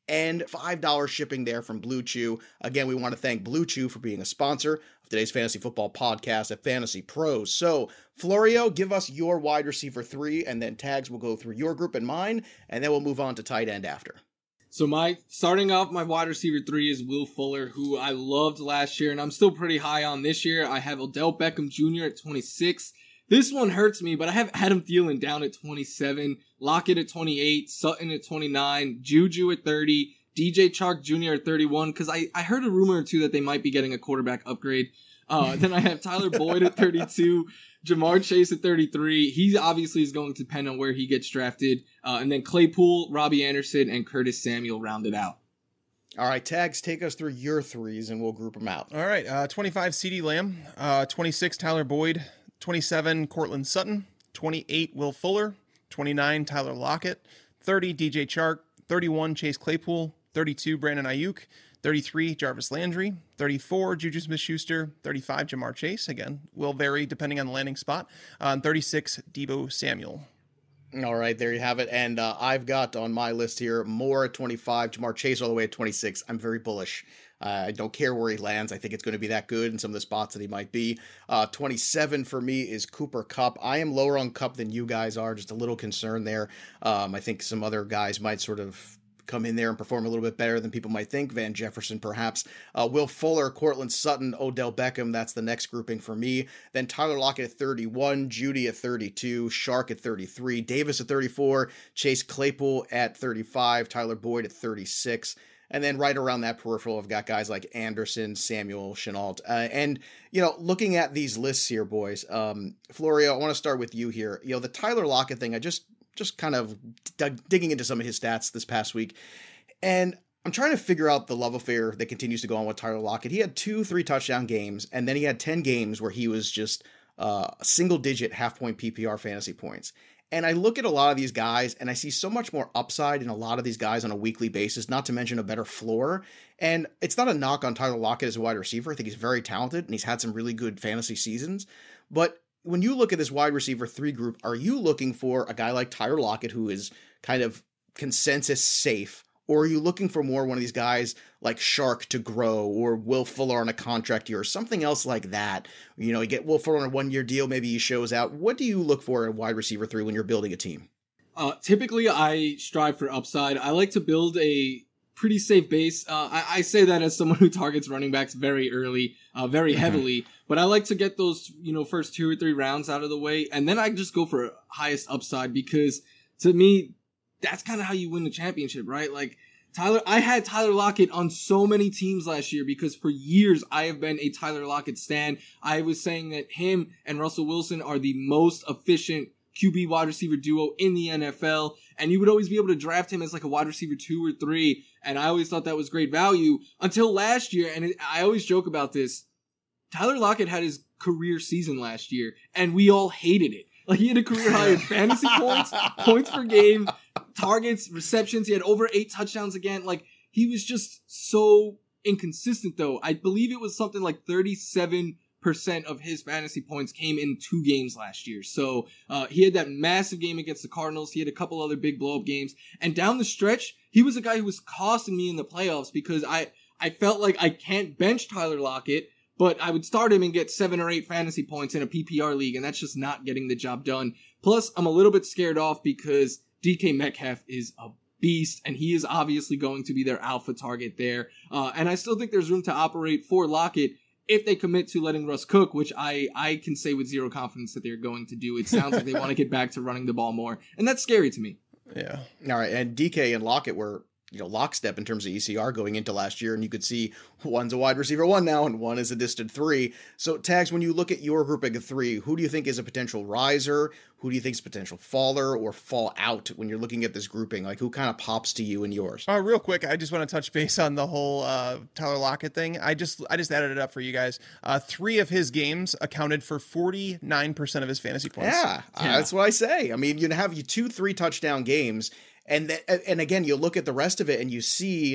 and five dollars shipping there from Blue Chew. Again, we want to thank Blue Chew for being a sponsor of today's fantasy football podcast at Fantasy Pros. So, Florio, give us your wide receiver three, and then Tags will go through your group and mine, and then we'll move on to tight end after. So my starting off my wide receiver three is Will Fuller, who I loved last year, and I'm still pretty high on this year. I have Odell Beckham Junior at twenty-six. This one hurts me, but I have Adam Thielen down at twenty-seven, Lockett at twenty-eight, Sutton at twenty-nine, Juju at thirty, D J Chark Junior at thirty-one, because I, I heard a rumor or two that they might be getting a quarterback upgrade. Uh, then I have Tyler Boyd at thirty-two, Jamar Chase at thirty-three. He obviously is going to depend on where he gets drafted. Uh, and then Claypool, Robbie Anderson, and Curtis Samuel rounded out. All right, Tags, take us through your threes, and we'll group them out. All right, uh, twenty-five, CeeDee Lamb, uh, twenty-six, Tyler Boyd, twenty-seven, Cortland Sutton, twenty-eight, Will Fuller, twenty-nine, Tyler Lockett, thirty, D J Chark, thirty-one, Chase Claypool, thirty-two, Brandon Ayuk, thirty-three, Jarvis Landry, thirty-four, Juju Smith-Schuster, thirty-five, Jamar Chase, again, will vary depending on the landing spot, uh, and thirty-six, Deebo Samuel. All right, there you have it. And uh, I've got on my list here Moore at twenty-five, Jamar Chase all the way at twenty-six. I'm very bullish. Uh, I don't care where he lands. I think it's going to be that good in some of the spots that he might be. Uh, twenty-seven for me is Cooper Kupp. I am lower on Kupp than you guys are. Just a little concerned there. Um, I think some other guys might sort of come in there and perform a little bit better than people might think. Van Jefferson, perhaps. Uh, Will Fuller, Cortland Sutton, Odell Beckham. That's the next grouping for me. Then Tyler Lockett at thirty-one, Judy at thirty-two, Chark at thirty-three, Davis at thirty-four, Chase Claypool at thirty-five, Tyler Boyd at thirty-six. And then right around that peripheral, I've got guys like Anderson, Samuel, Shenault. Uh, and, you know, looking at these lists here, boys, um, Florio, I want to start with you here. You know, the Tyler Lockett thing, I just just kind of dug, digging into some of his stats this past week. And I'm trying to figure out the love affair that continues to go on with Tyler Lockett. He had two three touchdown games, and then he had ten games where he was just uh, single digit half point P P R fantasy points. And I look at a lot of these guys and I see so much more upside in a lot of these guys on a weekly basis, not to mention a better floor. And it's not a knock on Tyler Lockett as a wide receiver. I think he's very talented and he's had some really good fantasy seasons. But when you look at this wide receiver three group, are you looking for a guy like Tyler Lockett who is kind of consensus safe? Or are you looking for more one of these guys like Chark to grow or Will Fuller on a contract year or something else like that? You know, you get Will Fuller on a one-year deal, maybe he shows out. What do you look for in wide receiver three when you're building a team? Uh, typically, I strive for upside. I like to build a pretty safe base. Uh, I, I say that as someone who targets running backs very early, uh, very heavily. But I like to get those, you know, first two or three rounds out of the way. And then I just go for highest upside because to me, that's kind of how you win the championship, right? Like Tyler, I had Tyler Lockett on so many teams last year because for years I have been a Tyler Lockett stan. I was saying that him and Russell Wilson are the most efficient Q B wide receiver duo in the N F L. And you would always be able to draft him as like a wide receiver two or three. And I always thought that was great value until last year. And it, I always joke about this. Tyler Lockett had his career season last year and we all hated it. Like he had a career high in fantasy points, points per game, targets, receptions. He had over eight touchdowns again. Like he was just so inconsistent though. I believe it was something like thirty-seven percent of his fantasy points came in two games last year. So uh, he had that massive game against the Cardinals. He had a couple other big blow up games. And down the stretch, he was a guy who was costing me in the playoffs because I, I felt like I can't bench Tyler Lockett. But I would start him and get seven or eight fantasy points in a P P R league, and that's just not getting the job done. Plus, I'm a little bit scared off because D K Metcalf is a beast, and he is obviously going to be their alpha target there. Uh, and I still think there's room to operate for Lockett if they commit to letting Russ cook, which I, I can say with zero confidence that they're going to do. It sounds like they want to get back to running the ball more, and that's scary to me. Yeah. All right, and D K and Lockett were, you know, lockstep in terms of E C R going into last year, and you could see one's a wide receiver one now and one is a distant three. So Tags, when you look at your grouping of three, who do you think is a potential riser? Who do you think is a potential faller or fall out when you're looking at this grouping? Like who kind of pops to you in yours? Uh, real quick, I just want to touch base on the whole uh, Tyler Lockett thing. I just I just added it up for you guys. Uh, three of his games accounted for forty-nine percent of his fantasy points. Yeah, yeah. Uh, that's what I say. I mean, you have you two three touchdown games. And th- and again, you look at the rest of it and you see,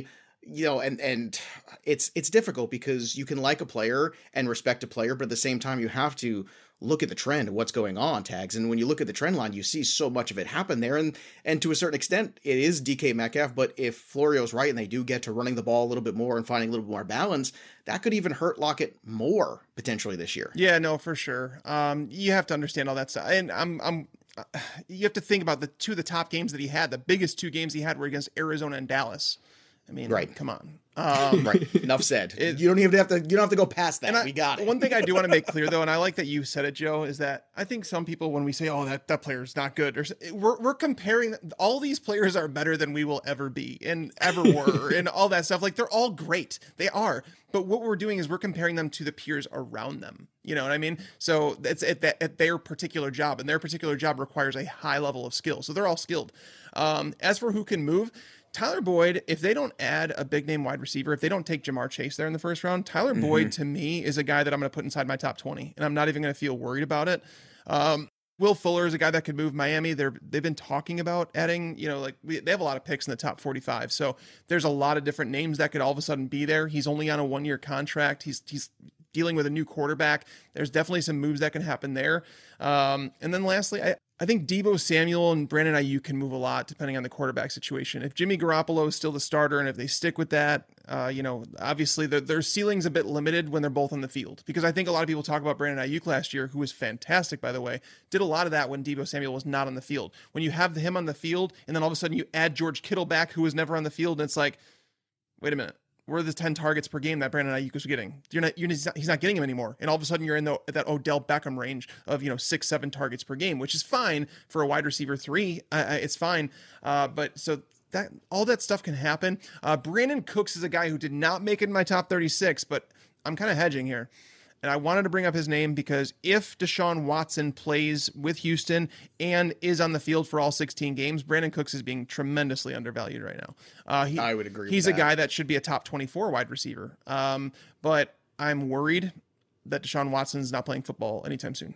you know, and, and it's, it's difficult because you can like a player and respect a player, but at the same time, you have to look at the trend of what's going on, Tags. And when you look at the trend line, you see so much of it happen there. And, and to a certain extent, it is D K Metcalf, but if Florio's right and they do get to running the ball a little bit more and finding a little bit more balance, that could even hurt Lockett more potentially this year. Yeah, no, for sure. Um, you have to understand all that stuff. And I'm, I'm, you have to think about the two of the top games that he had. The biggest two games he had were against Arizona and Dallas. I mean, right. Come on. Um, right. Enough said. It, you don't even have to, you don't have to go past that. I, we got it. One thing I do want to make clear though, and I like that you said it, Joe, is that I think some people, when we say, oh, that, that player is not good, or we're, we're comparing all these players are better than we will ever be and ever were and all that stuff. Like they're all great. They are. But what we're doing is we're comparing them to the peers around them. You know what I mean? So it's at, that, at their particular job, and their particular job requires a high level of skill. So they're all skilled. Um, as for who can move, Tyler Boyd, if they don't add a big name wide receiver, if they don't take Jamar Chase there in the first round, Tyler mm-hmm. Boyd to me is a guy that I'm going to put inside my top twenty, and I'm not even going to feel worried about it. Um, Will Fuller is a guy that could move Miami. They're, they've been talking about adding, you know, like we, they have a lot of picks in the top forty-five. So there's a lot of different names that could all of a sudden be there. He's only on a one year contract. He's, he's dealing with a new quarterback. There's definitely some moves that can happen there. Um, and then lastly, I, I think Deebo Samuel and Brandon Ayuk can move a lot depending on the quarterback situation. If Jimmy Garoppolo is still the starter and if they stick with that, uh, you know, obviously their, their ceiling's a bit limited when they're both on the field, because I think a lot of people talk about Brandon Ayuk last year, who was fantastic, by the way, did a lot of that when Deebo Samuel was not on the field. When you have him on the field and then all of a sudden you add George Kittle back, who was never on the field, and it's like, wait a minute. Where are the ten targets per game that Brandon Ayuk was getting? You're not, you're not, he's not getting them anymore. And all of a sudden you're in the, that Odell Beckham range of, you know, six, seven targets per game, which is fine for a wide receiver three. Uh, it's fine. Uh, but so that, all that stuff can happen. Uh, Brandon Cooks is a guy who did not make it in my top thirty-six, but I'm kind of hedging here. And I wanted to bring up his name because if Deshaun Watson plays with Houston and is on the field for all sixteen games, Brandon Cooks is being tremendously undervalued right now. Uh, he, I would agree. He's with a that. guy that should be a top twenty-four wide receiver. Um, but I'm worried that Deshaun Watson's not playing football anytime soon.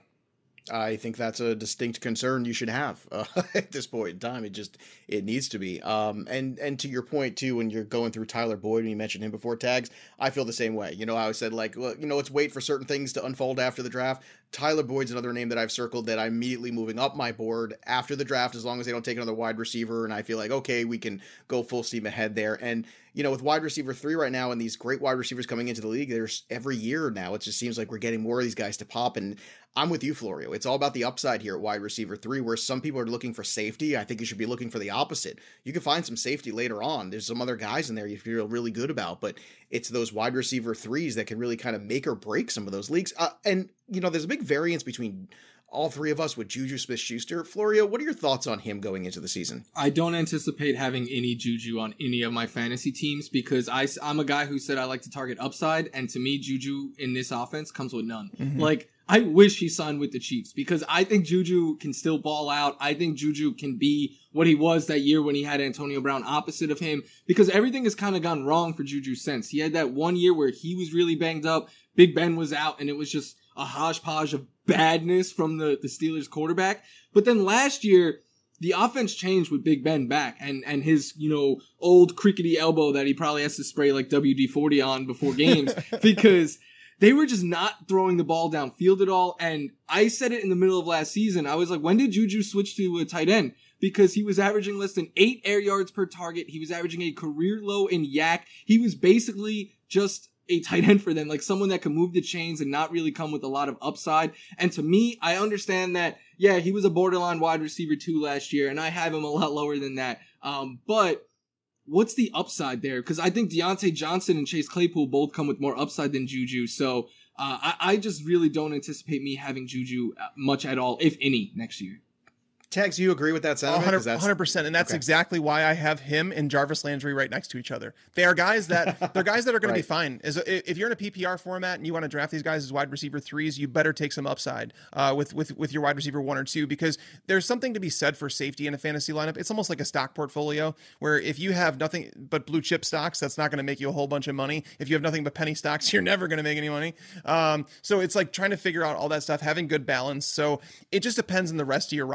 I think that's a distinct concern you should have uh, at this point in time. It just, it needs to be. Um, and, and to your point too, when you're going through Tyler Boyd and you mentioned him before, Tags, I feel the same way. You know, I said like, well, you know, let's wait for certain things to unfold after the draft. Tyler Boyd's another name that I've circled that I'm immediately moving up my board after the draft, as long as they don't take another wide receiver. And I feel like, okay, we can go full steam ahead there. And, you know, with wide receiver three right now and these great wide receivers coming into the league, there's every year now, it just seems like we're getting more of these guys to pop. And I'm with you, Florio. It's all about the upside here at wide receiver three, where some people are looking for safety. I think you should be looking for the opposite. You can find some safety later on. There's some other guys in there you feel really good about, but it's those wide receiver threes that can really kind of make or break some of those leagues. Uh, and, you know, there's a big variance between all three of us with Juju Smith-Schuster. Florio, what are your thoughts on him going into the season? I don't anticipate having any Juju on any of my fantasy teams because I, I'm a guy who said I like to target upside, and to me, Juju in this offense comes with none. Mm-hmm. Like, I wish he signed with the Chiefs because I think Juju can still ball out. I think Juju can be what he was that year when he had Antonio Brown opposite of him, because everything has kind of gone wrong for Juju since. He had that one year where he was really banged up. Big Ben was out, and it was just a hodgepodge of badness from the, the Steelers quarterback. But then last year, the offense changed with Big Ben back and, and his, you know, old crickety elbow that he probably has to spray like W D forty on before games because they were just not throwing the ball downfield at all. And I said it in the middle of last season. I was like, when did Juju switch to a tight end? Because he was averaging less than eight air yards per target. He was averaging a career low in yak. He was basically just a tight end for them, like someone that can move the chains and not really come with a lot of upside. And to me, I understand that, yeah, he was a borderline wide receiver too last year, and I have him a lot lower than that. Um, but what's the upside there? Because I think Deontay Johnson and Chase Claypool both come with more upside than Juju. So uh, I, I just really don't anticipate me having Juju much at all, if any, next year. Tags, you agree with that sentiment? one hundred percent, and that's okay. Exactly why I have him and Jarvis Landry right next to each other. They are guys that they're guys that are going right. to be fine. As if you're in a P P R format and you want to draft these guys as wide receiver threes, you better take some upside uh, with with with your wide receiver one or two, because there's something to be said for safety in a fantasy lineup. It's almost like a stock portfolio where if you have nothing but blue chip stocks, that's not going to make you a whole bunch of money. If you have nothing but penny stocks, you're never going to make any money. Um, so it's like trying to figure out all that stuff, having good balance. So it just depends on the rest of your roster.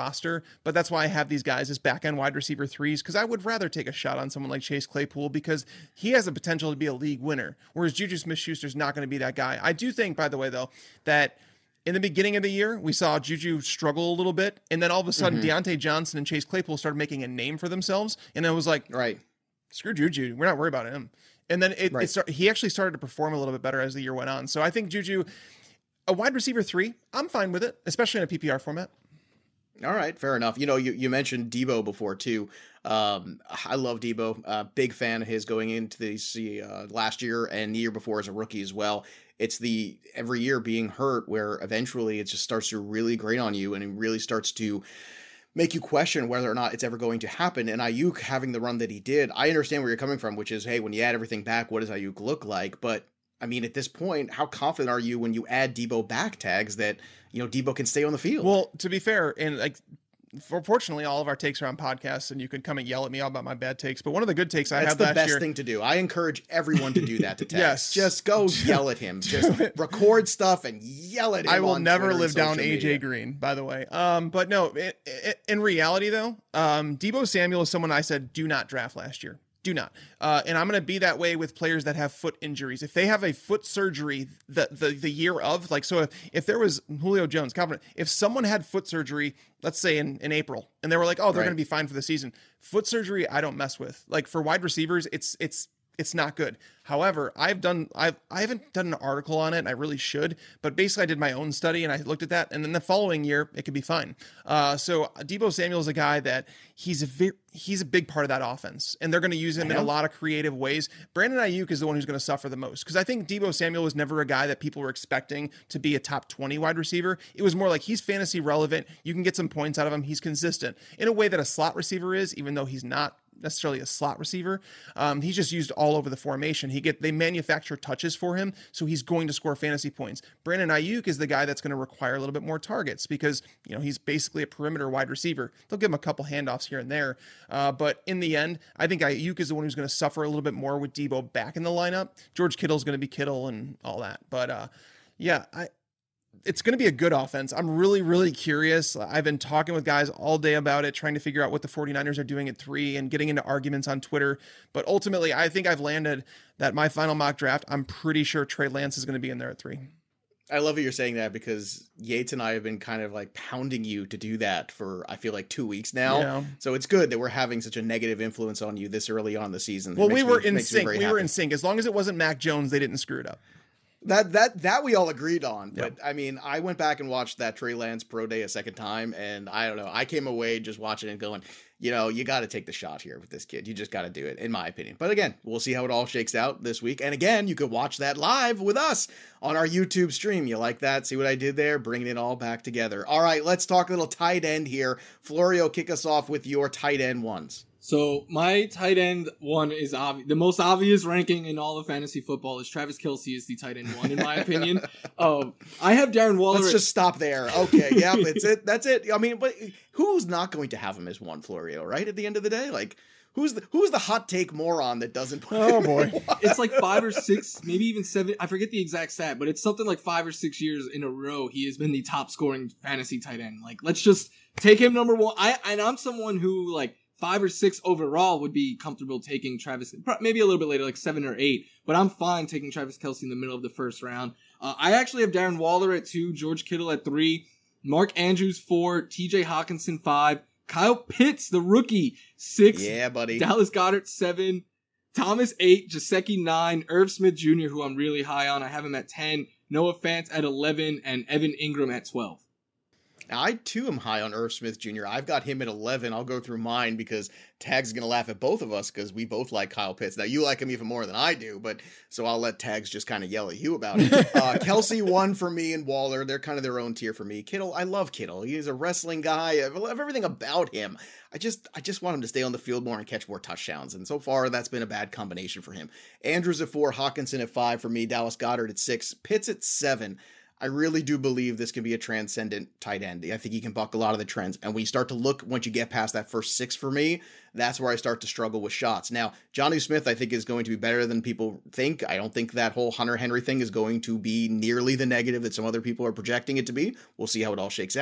but that's why I have these guys as back end wide receiver threes, because I would rather take a shot on someone like Chase Claypool because he has the potential to be a league winner, whereas Juju Smith-Schuster's not going to be that guy. I do think, by the way, though, that in the beginning of the year, we saw Juju struggle a little bit, and then all of a sudden, mm-hmm. Deontay Johnson and Chase Claypool started making a name for themselves, and I was like, right, screw Juju, we're not worried about him. And then it, right. it start, he actually started to perform a little bit better as the year went on. So I think Juju, a wide receiver three, I'm fine with it, especially in a P P R format. All right, fair enough. You know, you, you mentioned Debo before too. Um, I love Debo. Uh, big fan of his going into the uh, last year and the year before as a rookie as well. It's the every year being hurt where eventually it just starts to really grate on you, and it really starts to make you question whether or not it's ever going to happen. And Ayuk having the run that he did, I understand where you're coming from, which is, hey, when you add everything back, what does Ayuk look like? But I mean, at this point, how confident are you when you add Debo back tags that, you know, Debo can stay on the field? Well, to be fair, and like, fortunately, all of our takes are on podcasts, and you can come and yell at me about my bad takes. But one of the good takes I That's had the last best year, thing to do. I encourage everyone to do that to Tags. Yes. Just go yell at him. Just record stuff and yell at him. I will on never Twitter live down media. A J Green, by the way. Um, but no, it, it, in reality, though, um, Debo Samuel is someone I said do not draft last year. Do not. Uh, and I'm going to be that way with players that have foot injuries. If they have a foot surgery the the, the year of, like, so if, if there was Julio Jones, Calvin, if someone had foot surgery, let's say in, in April, and they were like, oh, they're right. going to be fine for the season. Foot surgery, I don't mess with. Like, for wide receivers, it's it's it's not good. However, I've done, I've, I haven't done an article on it, and I really should, but basically I did my own study and I looked at that, and then the following year it could be fine. Uh, so Debo Samuel is a guy that he's a very, he's a big part of that offense, and they're going to use him in a lot of creative ways. Brandon Ayuk is the one who's going to suffer the most, because I think Debo Samuel was never a guy that people were expecting to be a top twenty wide receiver. It was more like he's fantasy relevant. You can get some points out of him. He's consistent in a way that a slot receiver is, even though he's not necessarily a slot receiver. Um, he's just used all over the formation. He get they manufacture touches for him, so he's going to score fantasy points. Brandon Ayuk is the guy that's going to require a little bit more targets because, you know, he's basically a perimeter wide receiver. They'll give him a couple handoffs here and there, uh, but in the end, I think Ayuk is the one who's going to suffer a little bit more with Debo back in the lineup. George Kittle's going to be Kittle and all that, but uh, yeah, I. It's going to be a good offense. I'm really, really curious. I've been talking with guys all day about it, trying to figure out what the 49ers are doing at three and getting into arguments on Twitter. But ultimately, I think I've landed that my final mock draft, I'm pretty sure Trey Lance is going to be in there at three. I love that you're saying that, because Yates and I have been kind of like pounding you to do that for, I feel like, two weeks now. Yeah. So it's good that we're having such a negative influence on you this early on in the season. Well, we were me, in sync. We happy. were in sync. As long as it wasn't Mac Jones, they didn't screw it up. That that that we all agreed on, but yep. I mean, I went back and watched that Trey Lance pro day a second time, and I don't know, I came away just watching it going, you know, you got to take the shot here with this kid. You just got to do it, in my opinion. But again, we'll see how it all shakes out this week. And again, you could watch that live with us on our YouTube stream. You like that? See what I did there? Bringing it all back together. All right, let's talk a little tight end here. Florio, kick us off with your tight end ones. So my tight end one is obvious. The most obvious ranking in all of fantasy football is Travis Kelce is the tight end one, in my opinion. Um, I have Darren Waller. Let's just stop there. Okay, yeah, that's it. That's it. I mean, but who's not going to have him as one, Florio? Right at the end of the day, like who's the who's the hot take moron that doesn't? Put oh boy, it's like five or six, maybe even seven. I forget the exact stat, but it's something like five or six years in a row he has been the top scoring fantasy tight end. Like, let's just take him number one. I and I'm someone who like. Five or six overall would be comfortable taking Travis, maybe a little bit later, like seven or eight, but I'm fine taking Travis Kelce in the middle of the first round. Uh, I actually have Darren Waller at two, George Kittle at three, Mark Andrews four, T J Hawkinson five, Kyle Pitts, the rookie, six, yeah, buddy, Dallas Goedert seven, Thomas eight, Gesicki nine, Irv Smith Junior, who I'm really high on, I have him at ten, Noah Fant at eleven, and Evan Ingram at twelve. I, too, am high on Irv Smith Junior I've got him at eleven. I'll go through mine because Tags is going to laugh at both of us because we both like Kyle Pitts. Now, you like him even more than I do, but so I'll let Tags just kind of yell at you about it. uh, Kelce, one for me, and Waller. They're kind of their own tier for me. Kittle, I love Kittle. He's a wrestling guy. I love everything about him. I just I just want him to stay on the field more and catch more touchdowns, and so far, that's been a bad combination for him. Andrews at four, Hawkinson at five for me, Dallas Goedert at six, Pitts at seven. I really do believe this can be a transcendent tight end. I think he can buck a lot of the trends. And when you start to look, once you get past that first six for me, that's where I start to struggle with shots. Now, Jonnu Smith, I think, is going to be better than people think. I don't think that whole Hunter Henry thing is going to be nearly the negative that some other people are projecting it to be. We'll see how it all shakes out.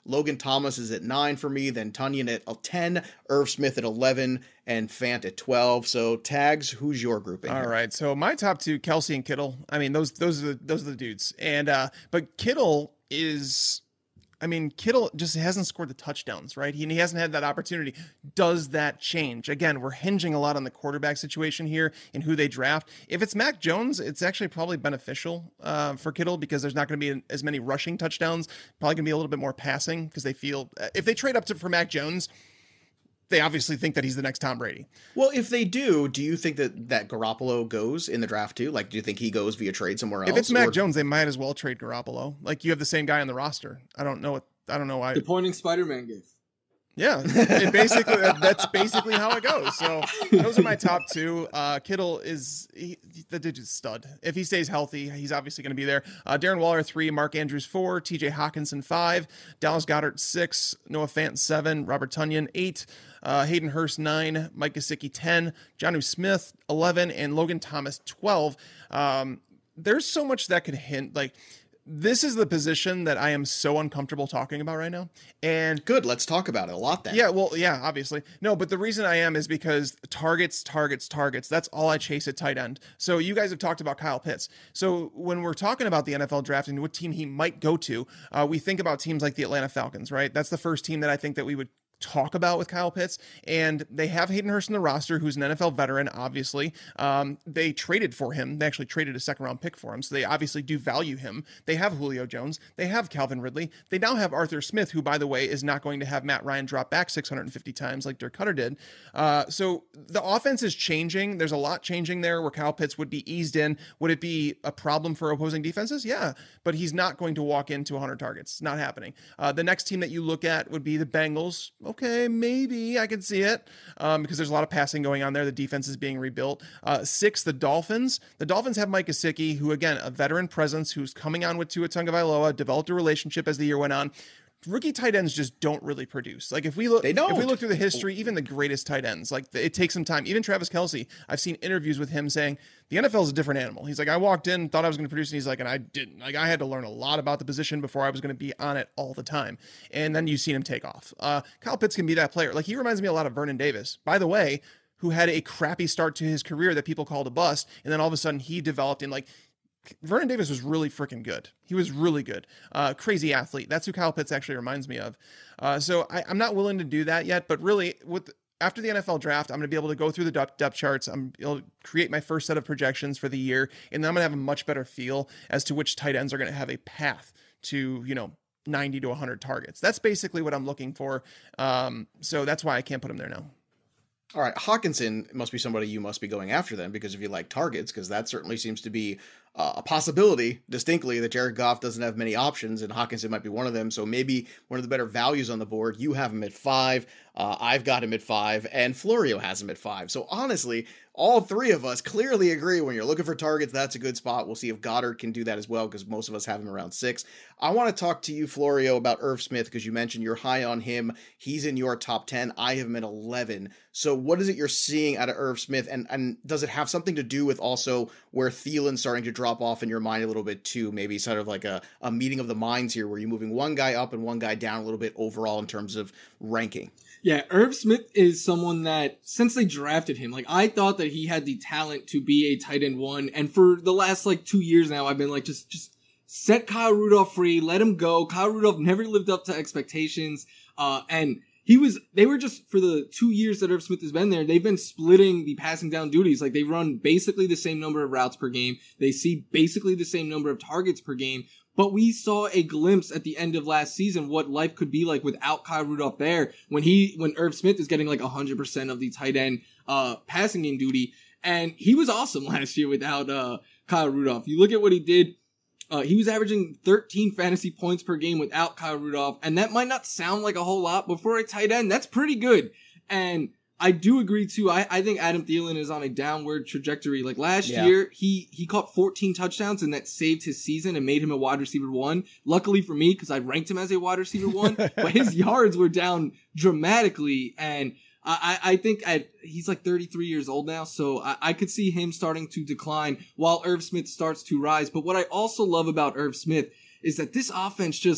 Logan Thomas is at nine for me, then Tonyan at ten, Irv Smith at eleven, and Fant at twelve. So Tags, who's your grouping? All here? right. So my top two, Kelsey and Kittle. I mean, those those are the, those are the dudes. And uh, but Kittle is, I mean, Kittle just hasn't scored the touchdowns, right? He, he hasn't had that opportunity. Does that change? Again, we're hinging a lot on the quarterback situation here and who they draft. If it's Mac Jones, it's actually probably beneficial uh, for Kittle because there's not going to be as many rushing touchdowns. Probably going to be a little bit more passing because they feel if they trade up to for Mac Jones, they obviously think that he's the next Tom Brady. Well, if they do, do you think that, that Garoppolo goes in the draft too? Like, do you think he goes via trade somewhere else? If it's Mac or... Jones, they might as well trade Garoppolo. Like, you have the same guy on the roster. I don't know what, I don't know why. The pointing Spider-Man gif. Yeah, it basically that's basically how it goes. So those are my top two. Uh, Kittle is he, the digit stud. If he stays healthy, he's obviously going to be there. Uh, Darren Waller three, Mark Andrews four, T J Hawkinson five, Dallas Goedert six, Noah Fant seven, Robert Tonyan eight, uh, Hayden Hurst nine, Mike Gesicki ten, Jonnu Smith eleven, and Logan Thomas twelve. Um, there's so much that could hint like. This is the position that I am so uncomfortable talking about right now. And good, let's talk about it a lot then. Yeah, well, yeah, obviously. No, but the reason I am is because targets, targets, targets. That's all I chase at tight end. So you guys have talked about Kyle Pitts. So when we're talking about the N F L draft and what team he might go to, uh, we think about teams like the Atlanta Falcons, right? That's the first team that I think that we would talk about with Kyle Pitts, and they have Hayden Hurst in the roster, who's an N F L veteran, obviously. Um, they traded for him. They actually traded a second round pick for him, so they obviously do value him. They have Julio Jones. They have Calvin Ridley. They now have Arthur Smith, who, by the way, is not going to have Matt Ryan drop back six hundred fifty times like Dirk Cutter did. Uh, so the offense is changing. There's a lot changing there where Kyle Pitts would be eased in. Would it be a problem for opposing defenses? Yeah, but he's not going to walk into one hundred targets. Not happening. Uh, the next team that you look at would be the Bengals. Okay, maybe I can see it um, because there's a lot of passing going on there. The defense is being rebuilt. Uh, six, the Dolphins. The Dolphins have Mike Gesicki, who, again, a veteran presence who's coming on with Tua Tagovailoa, developed a relationship as the year went on. Rookie tight ends just don't really produce. Like if we look, they don't. If we look through the history, even the greatest tight ends, like it takes some time. Even Travis Kelce, I've seen interviews with him saying the N F L is a different animal. He's like, I walked in, thought I was going to produce, and he's like, and I didn't. Like I had to learn a lot about the position before I was going to be on it all the time. And then you've seen him take off. Uh, Kyle Pitts can be that player. Like he reminds me a lot of Vernon Davis, by the way, who had a crappy start to his career that people called a bust, and then all of a sudden he developed in like. Vernon Davis was really freaking good. He was really good. Uh, crazy athlete. That's who Kyle Pitts actually reminds me of. Uh, so I, I'm not willing to do that yet, but really with after the N F L draft, I'm going to be able to go through the depth, depth charts. I'm able to create my first set of projections for the year, and then I'm going to have a much better feel as to which tight ends are going to have a path to, you know, ninety to one hundred targets. That's basically what I'm looking for. Um, so that's why I can't put him there now. All right, Hawkinson must be somebody you must be going after then, because if you like targets, because that certainly seems to be uh, a possibility distinctly that Jared Goff doesn't have many options, and Hawkinson might be one of them. So maybe one of the better values on the board. You have him at five. Uh, I've got him at five, and Florio has him at five. So honestly, all three of us clearly agree when you're looking for targets, that's a good spot. We'll see if Goddard can do that as well, because most of us have him around six. I want to talk to you, Florio, about Irv Smith, because you mentioned you're high on him. He's in your top ten. I have him at eleven. So what is it you're seeing out of Irv Smith? And, and does it have something to do with also where Thielen's starting to drop off in your mind a little bit too? Maybe sort of like a, a meeting of the minds here where you're moving one guy up and one guy down a little bit overall in terms of ranking. Yeah, Irv Smith is someone that, since they drafted him, like, I thought that he had the talent to be a tight end one, and for the last, like, two years now, I've been like, just, just set Kyle Rudolph free, let him go. Kyle Rudolph never lived up to expectations, uh, and he was, they were just, for the two years that Irv Smith has been there, they've been splitting the passing down duties. Like, they run basically the same number of routes per game, they see basically the same number of targets per game. But we saw a glimpse at the end of last season what life could be like without Kyle Rudolph there when he, when Irv Smith is getting like one hundred percent of the tight end, uh, passing game duty. And he was awesome last year without, uh, Kyle Rudolph. You look at what he did. Uh, he was averaging thirteen fantasy points per game without Kyle Rudolph. And that might not sound like a whole lot, but for a tight end, that's pretty good. And I do agree too. I, I think Adam Thielen is on a downward trajectory. Like last yeah. year, he, he caught fourteen touchdowns and that saved his season and made him a wide receiver one. Luckily for me, because I ranked him as a wide receiver one, but his yards were down dramatically. And I, I think at, he's like thirty-three years old now. So I, I could see him starting to decline while Irv Smith starts to rise. But what I also love about Irv Smith is that this offense just,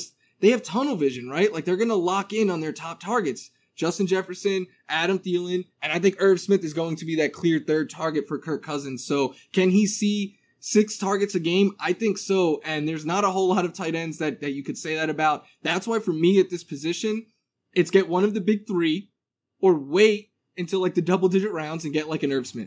they have tunnel vision, right? Like they're going to lock in on their top targets. Justin Jefferson, Adam Thielen, and I think Irv Smith is going to be that clear third target for Kirk Cousins. So can he see six targets a game? I think so. And there's not a whole lot of tight ends that, that you could say that about. That's why for me at this position, it's get one of the big three or wait until like the double digit rounds and get like an Irv Smith.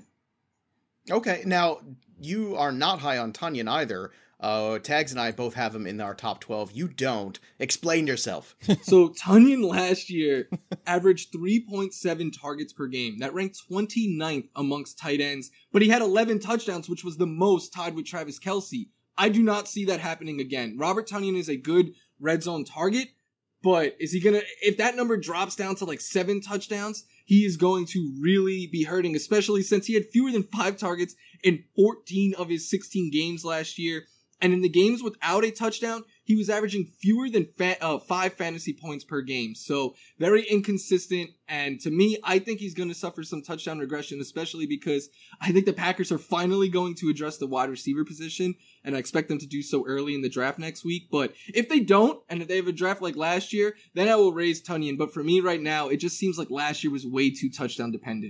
Okay. Now you are not high on Tonyan either. Uh, Tags and I both have him in our top twelve. You don't. Explain yourself. So Tonyan last year averaged three point seven targets per game. That ranked twenty-ninth amongst tight ends, but he had eleven touchdowns, which was the most, tied with Travis Kelce. I do not see that happening again. Robert Tonyan is a good red zone target, but is he gonna, if that number drops down to like seven touchdowns, he is going to really be hurting, especially since he had fewer than five targets in fourteen of his sixteen games last year. And in the games without a touchdown, he was averaging fewer than fa- uh, five fantasy points per game. So very inconsistent. And to me, I think he's going to suffer some touchdown regression, especially because I think the Packers are finally going to address the wide receiver position. And I expect them to do so early in the draft next week. But if they don't, and if they have a draft like last year, then I will raise Tonyan. But for me right now, it just seems like last year was way too touchdown dependent.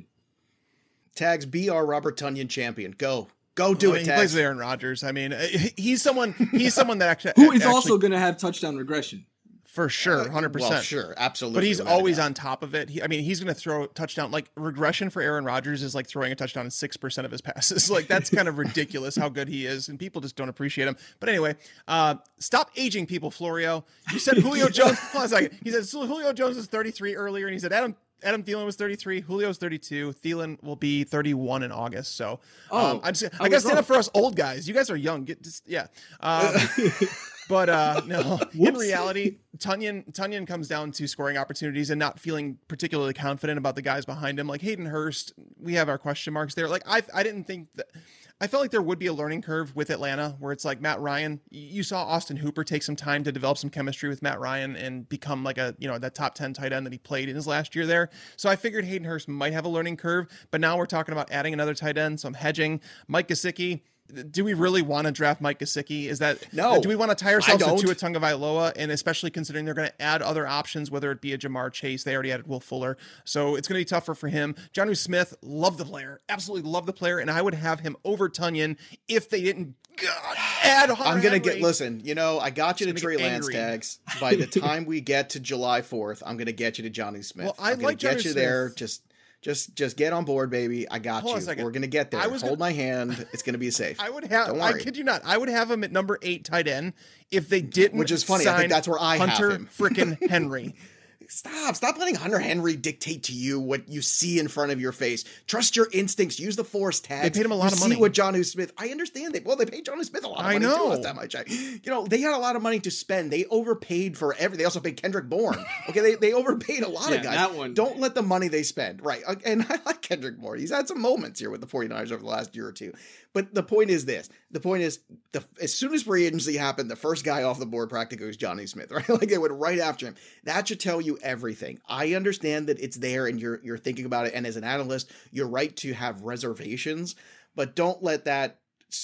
Tags, be our Robert Tonyan champion. Go. Go do I mean, it, he Tags. plays with Aaron Rodgers. I mean, he's someone. He's someone that actually who is actually, also going to have touchdown regression for sure, one hundred percent. Well, sure, absolutely. But he's always on top of it. He, I mean, he's going to throw a touchdown. Like regression for Aaron Rodgers is like throwing a touchdown in six percent of his passes. Like that's kind of ridiculous how good he is, and people just don't appreciate him. But anyway, uh, stop aging people, Florio. You said Julio Jones. Hold on a second. He said so Julio Jones is thirty-three earlier, and he said Adam. Adam Thielen was thirty-three. Julio's thirty-two. Thielen will be thirty-one in August. So, oh, um, I'm just, I, I gotta stand wrong. up for us old guys. You guys are young. Get just, yeah. Um, but uh, no, in reality, Tonyan Tonyan comes down to scoring opportunities and not feeling particularly confident about the guys behind him. Like Hayden Hurst, we have our question marks there. Like I, I didn't think that. I felt like there would be a learning curve with Atlanta where it's like Matt Ryan. You saw Austin Hooper take some time to develop some chemistry with Matt Ryan and become like a, you know, that top ten tight end that he played in his last year there. So I figured Hayden Hurst might have a learning curve, but now we're talking about adding another tight end. So I'm hedging. Mike Gesicki. Do we really want to draft Mike Gesicki? Is that no? Do we want to tie ourselves to Tua Tagovailoa? And especially considering they're going to add other options, whether it be a Jamar Chase, they already added Will Fuller, so it's going to be tougher for him. Jonnu Smith, love the player, absolutely love the player, and I would have him over Tonyan if they didn't. God, add Hunter I'm gonna Henry. get. Listen, you know, I got you to Trey Lance, Tags. By the time we get to July fourth, I'm gonna get you to Jonnu Smith. Well, I I'm like gonna get Jonnu you Smith. there. Just. Just just get on board, baby. I got Hold on a you. second. We're going to get there. I was Hold gonna- my hand. It's going to be safe. I would have. Don't I worry. kid you not. I would have him at number eight tight end if they didn't. Which is funny. Sign I think that's where I have Hunter him. Frickin' Henry. Stop. Stop letting Hunter Henry dictate to you what you see in front of your face. Trust your instincts. Use the force tags. They paid him a lot you of money. See what Jonnu Smith. I understand they. Well, they paid Jonnu Smith a lot of I money know. too last time I checked. You know, they had a lot of money to spend. They overpaid for every. They also paid Kendrick Bourne. Okay, they, they overpaid a lot Yeah, of guys. that one. Don't let the money they spend. Right. Uh, And I like Kendrick Bourne. He's had some moments here with the 49ers over the last year or two. But the point is this. The point is, the as soon as free agency happened, the first guy off the board practically was Jonnu Smith, right? Like they went right after him. That should tell you everything. I understand that it's there and you're you're thinking about it. And as an analyst, you're right to have reservations, but don't let that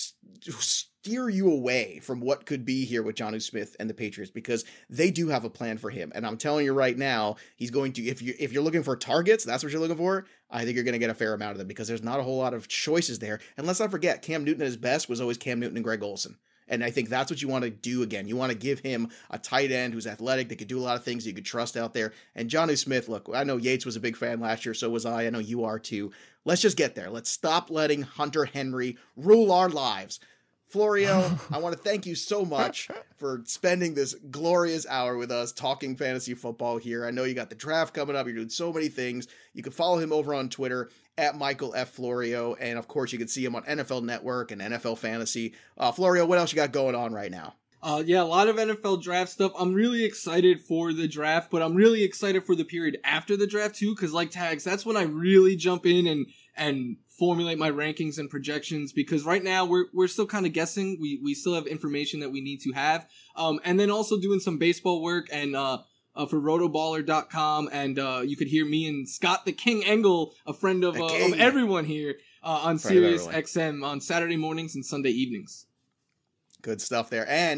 steer you away from what could be here with Jonnu Smith and the Patriots, because they do have a plan for him. And I'm telling you right now, he's going to, if you if you're looking for targets, that's what you're looking for. I think you're going to get a fair amount of them because there's not a whole lot of choices there. And let's not forget, Cam Newton at his best was always Cam Newton and Greg Olsen. And I think that's what you want to do again. You want to give him a tight end who's athletic, that could do a lot of things you could trust out there. And Jonnu Smith, look, I know Yates was a big fan last year, so was I. I know you are too. Let's just get there. Let's stop letting Hunter Henry rule our lives. Florio, I want to thank you so much for spending this glorious hour with us talking fantasy football here. I know you got the draft coming up. You're doing so many things. You can follow him over on Twitter at Michael F. Florio. And of course, you can see him on N F L Network and N F L Fantasy. Uh, Florio, what else you got going on right now? Uh, yeah, a lot of N F L draft stuff. I'm really excited for the draft, but I'm really excited for the period after the draft too, because like Tags, that's when I really jump in and and formulate my rankings and projections, because right now we're we're still kind of guessing. We we still have information that we need to have. Um, and then also doing some baseball work and uh, uh for rotoballer dot com, and uh, you could hear me and Scott the King Engel, a friend of, uh, of everyone here, uh, on Sirius X M on Saturday mornings and Sunday evenings. Good stuff there. And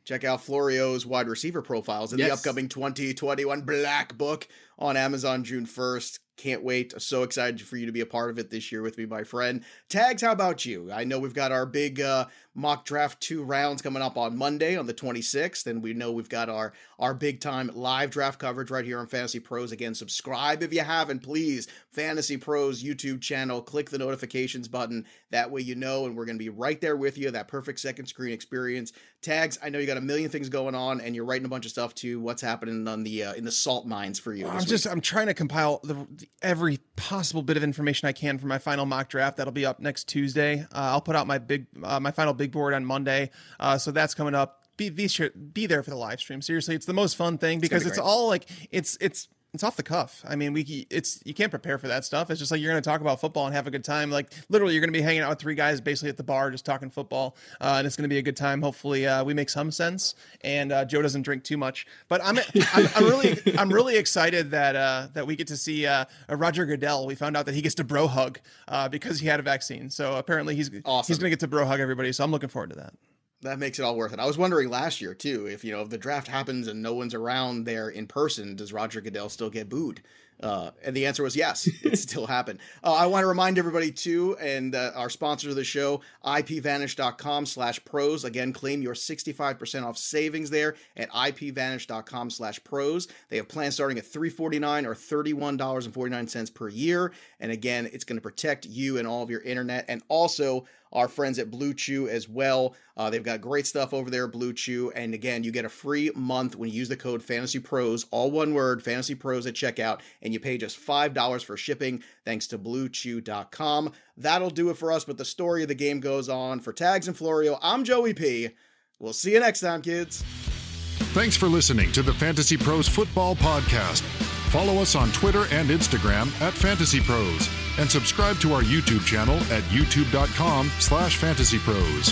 check out Florio's wide receiver profiles in yes. the upcoming twenty twenty-one Black Book on Amazon June first. Can't wait. So excited for you to be a part of it this year with me, my friend. Tags, how about you? I know we've got our big uh, mock draft two rounds coming up on Monday on the twenty-sixth, and we know we've got our, our big time live draft coverage right here on Fantasy Pros. Again, subscribe if you haven't, please. Fantasy Pros YouTube channel, click the notifications button. That way you know, and we're going to be right there with you, that perfect second screen experience. Tags, I know you got a million things going on, and you're writing a bunch of stuff too. What's happening on the uh, in the salt mines for you? I'm just, I'm trying to compile the, the every possible bit of information I can for my final mock draft. That'll be up next Tuesday. Uh, I'll put out my big, uh, my final big board on Monday. Uh, so that's coming up. Be, be sure, be there for the live stream. Seriously, it's the most fun thing because it's, it's all like, it's, it's, it's off the cuff. I mean, we, it's, you can't prepare for that stuff. It's just like, you're going to talk about football and have a good time. Like literally you're going to be hanging out with three guys basically at the bar, just talking football. Uh, and it's going to be a good time. Hopefully uh, we make some sense and uh, Joe doesn't drink too much, but I'm, I'm, I'm really, I'm really excited that, uh, that we get to see uh, Roger Goodell. We found out that he gets to bro hug uh, because he had a vaccine. So apparently he's, awesome. he's going to get to bro hug everybody. So I'm looking forward to that. That makes it all worth it. I was wondering last year, too, if, you know, if the draft happens and no one's around there in person, does Roger Goodell still get booed? Uh, and the answer was yes, it still happened. Uh, I want to remind everybody, too, and uh, our sponsor of the show, ipvanish.com slash pros. Again, claim your sixty-five percent off savings there at ipvanish.com slash pros. They have plans starting at three hundred forty-nine dollars or thirty-one dollars and forty-nine cents per year. And again, it's going to protect you and all of your internet, and also our friends at Blue Chew as well. Uh, they've got great stuff over there, Blue Chew. And again, you get a free month when you use the code Fantasy Pros, all one word, Fantasy Pros at checkout, and you pay just five dollars for shipping thanks to blue chew dot com. That'll do it for us, but the story of the game goes on. For Tags and Florio, I'm Joey P. We'll see you next time, kids. Thanks for listening to the Fantasy Pros Football Podcast. Follow us on Twitter and Instagram at Fantasy Pros, and subscribe to our YouTube channel at youtube.com slash Fantasy Pros.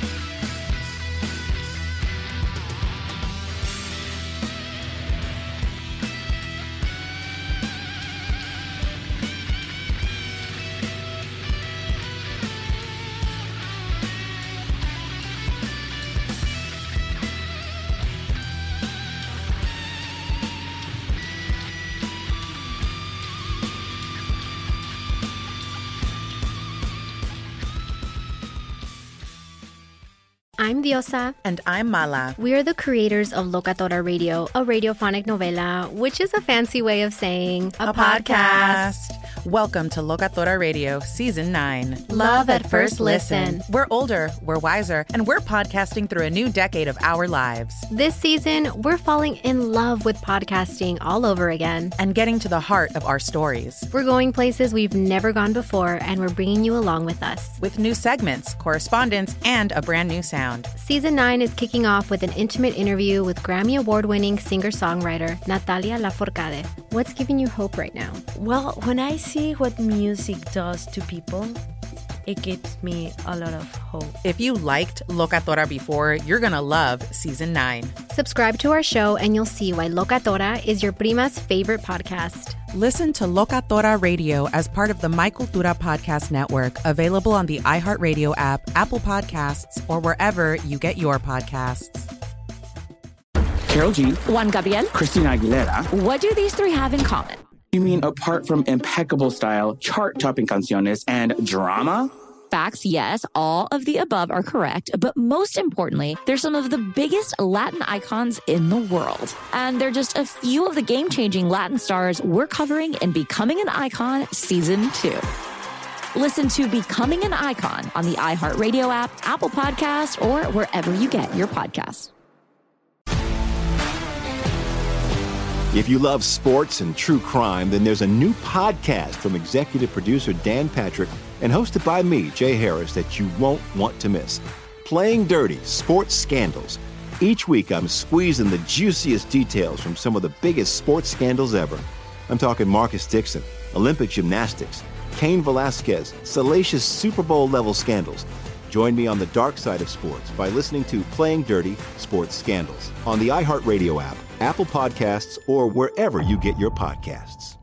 I'm Diosa. And I'm Mala. We are the creators of Locatora Radio, a radiophonic novela, which is a fancy way of saying a, a podcast. podcast. Welcome to Locatora Radio, Season nine. Love at first listen. We're older, we're wiser, and we're podcasting through a new decade of our lives. This season, we're falling in love with podcasting all over again. And getting to the heart of our stories. We're going places we've never gone before, and we're bringing you along with us. With new segments, correspondence, and a brand new sound. Season nine is kicking off with an intimate interview with Grammy Award-winning singer-songwriter Natalia Lafourcade. What's giving you hope right now? Well, when I see what music does to people, it gives me a lot of hope. If you liked Locatora before, you're going to love Season nine. Subscribe to our show and you'll see why Locatora is your prima's favorite podcast. Listen to Locatora Radio as part of the My Cultura Podcast Network, available on the iHeartRadio app, Apple Podcasts, or wherever you get your podcasts. Karol G, Juan Gabriel, Christina Aguilera. What do these three have in common? You mean apart from impeccable style, chart-topping canciones, and drama? Facts, yes, all of the above are correct, but most importantly, they're some of the biggest Latin icons in the world. And they're just a few of the game-changing Latin stars we're covering in Becoming an Icon Season two. Listen to Becoming an Icon on the iHeartRadio app, Apple Podcasts, or wherever you get your podcasts. If you love sports and true crime, then there's a new podcast from executive producer Dan Patrick and hosted by me, Jay Harris, that you won't want to miss. Playing Dirty: Sports Scandals. Each week, I'm squeezing the juiciest details from some of the biggest sports scandals ever. I'm talking Marcus Dixon, Olympic gymnastics, Cain Velasquez, salacious Super Bowl-level scandals. Join me on the dark side of sports by listening to Playing Dirty: Sports Scandals on the iHeartRadio app, Apple Podcasts, or wherever you get your podcasts.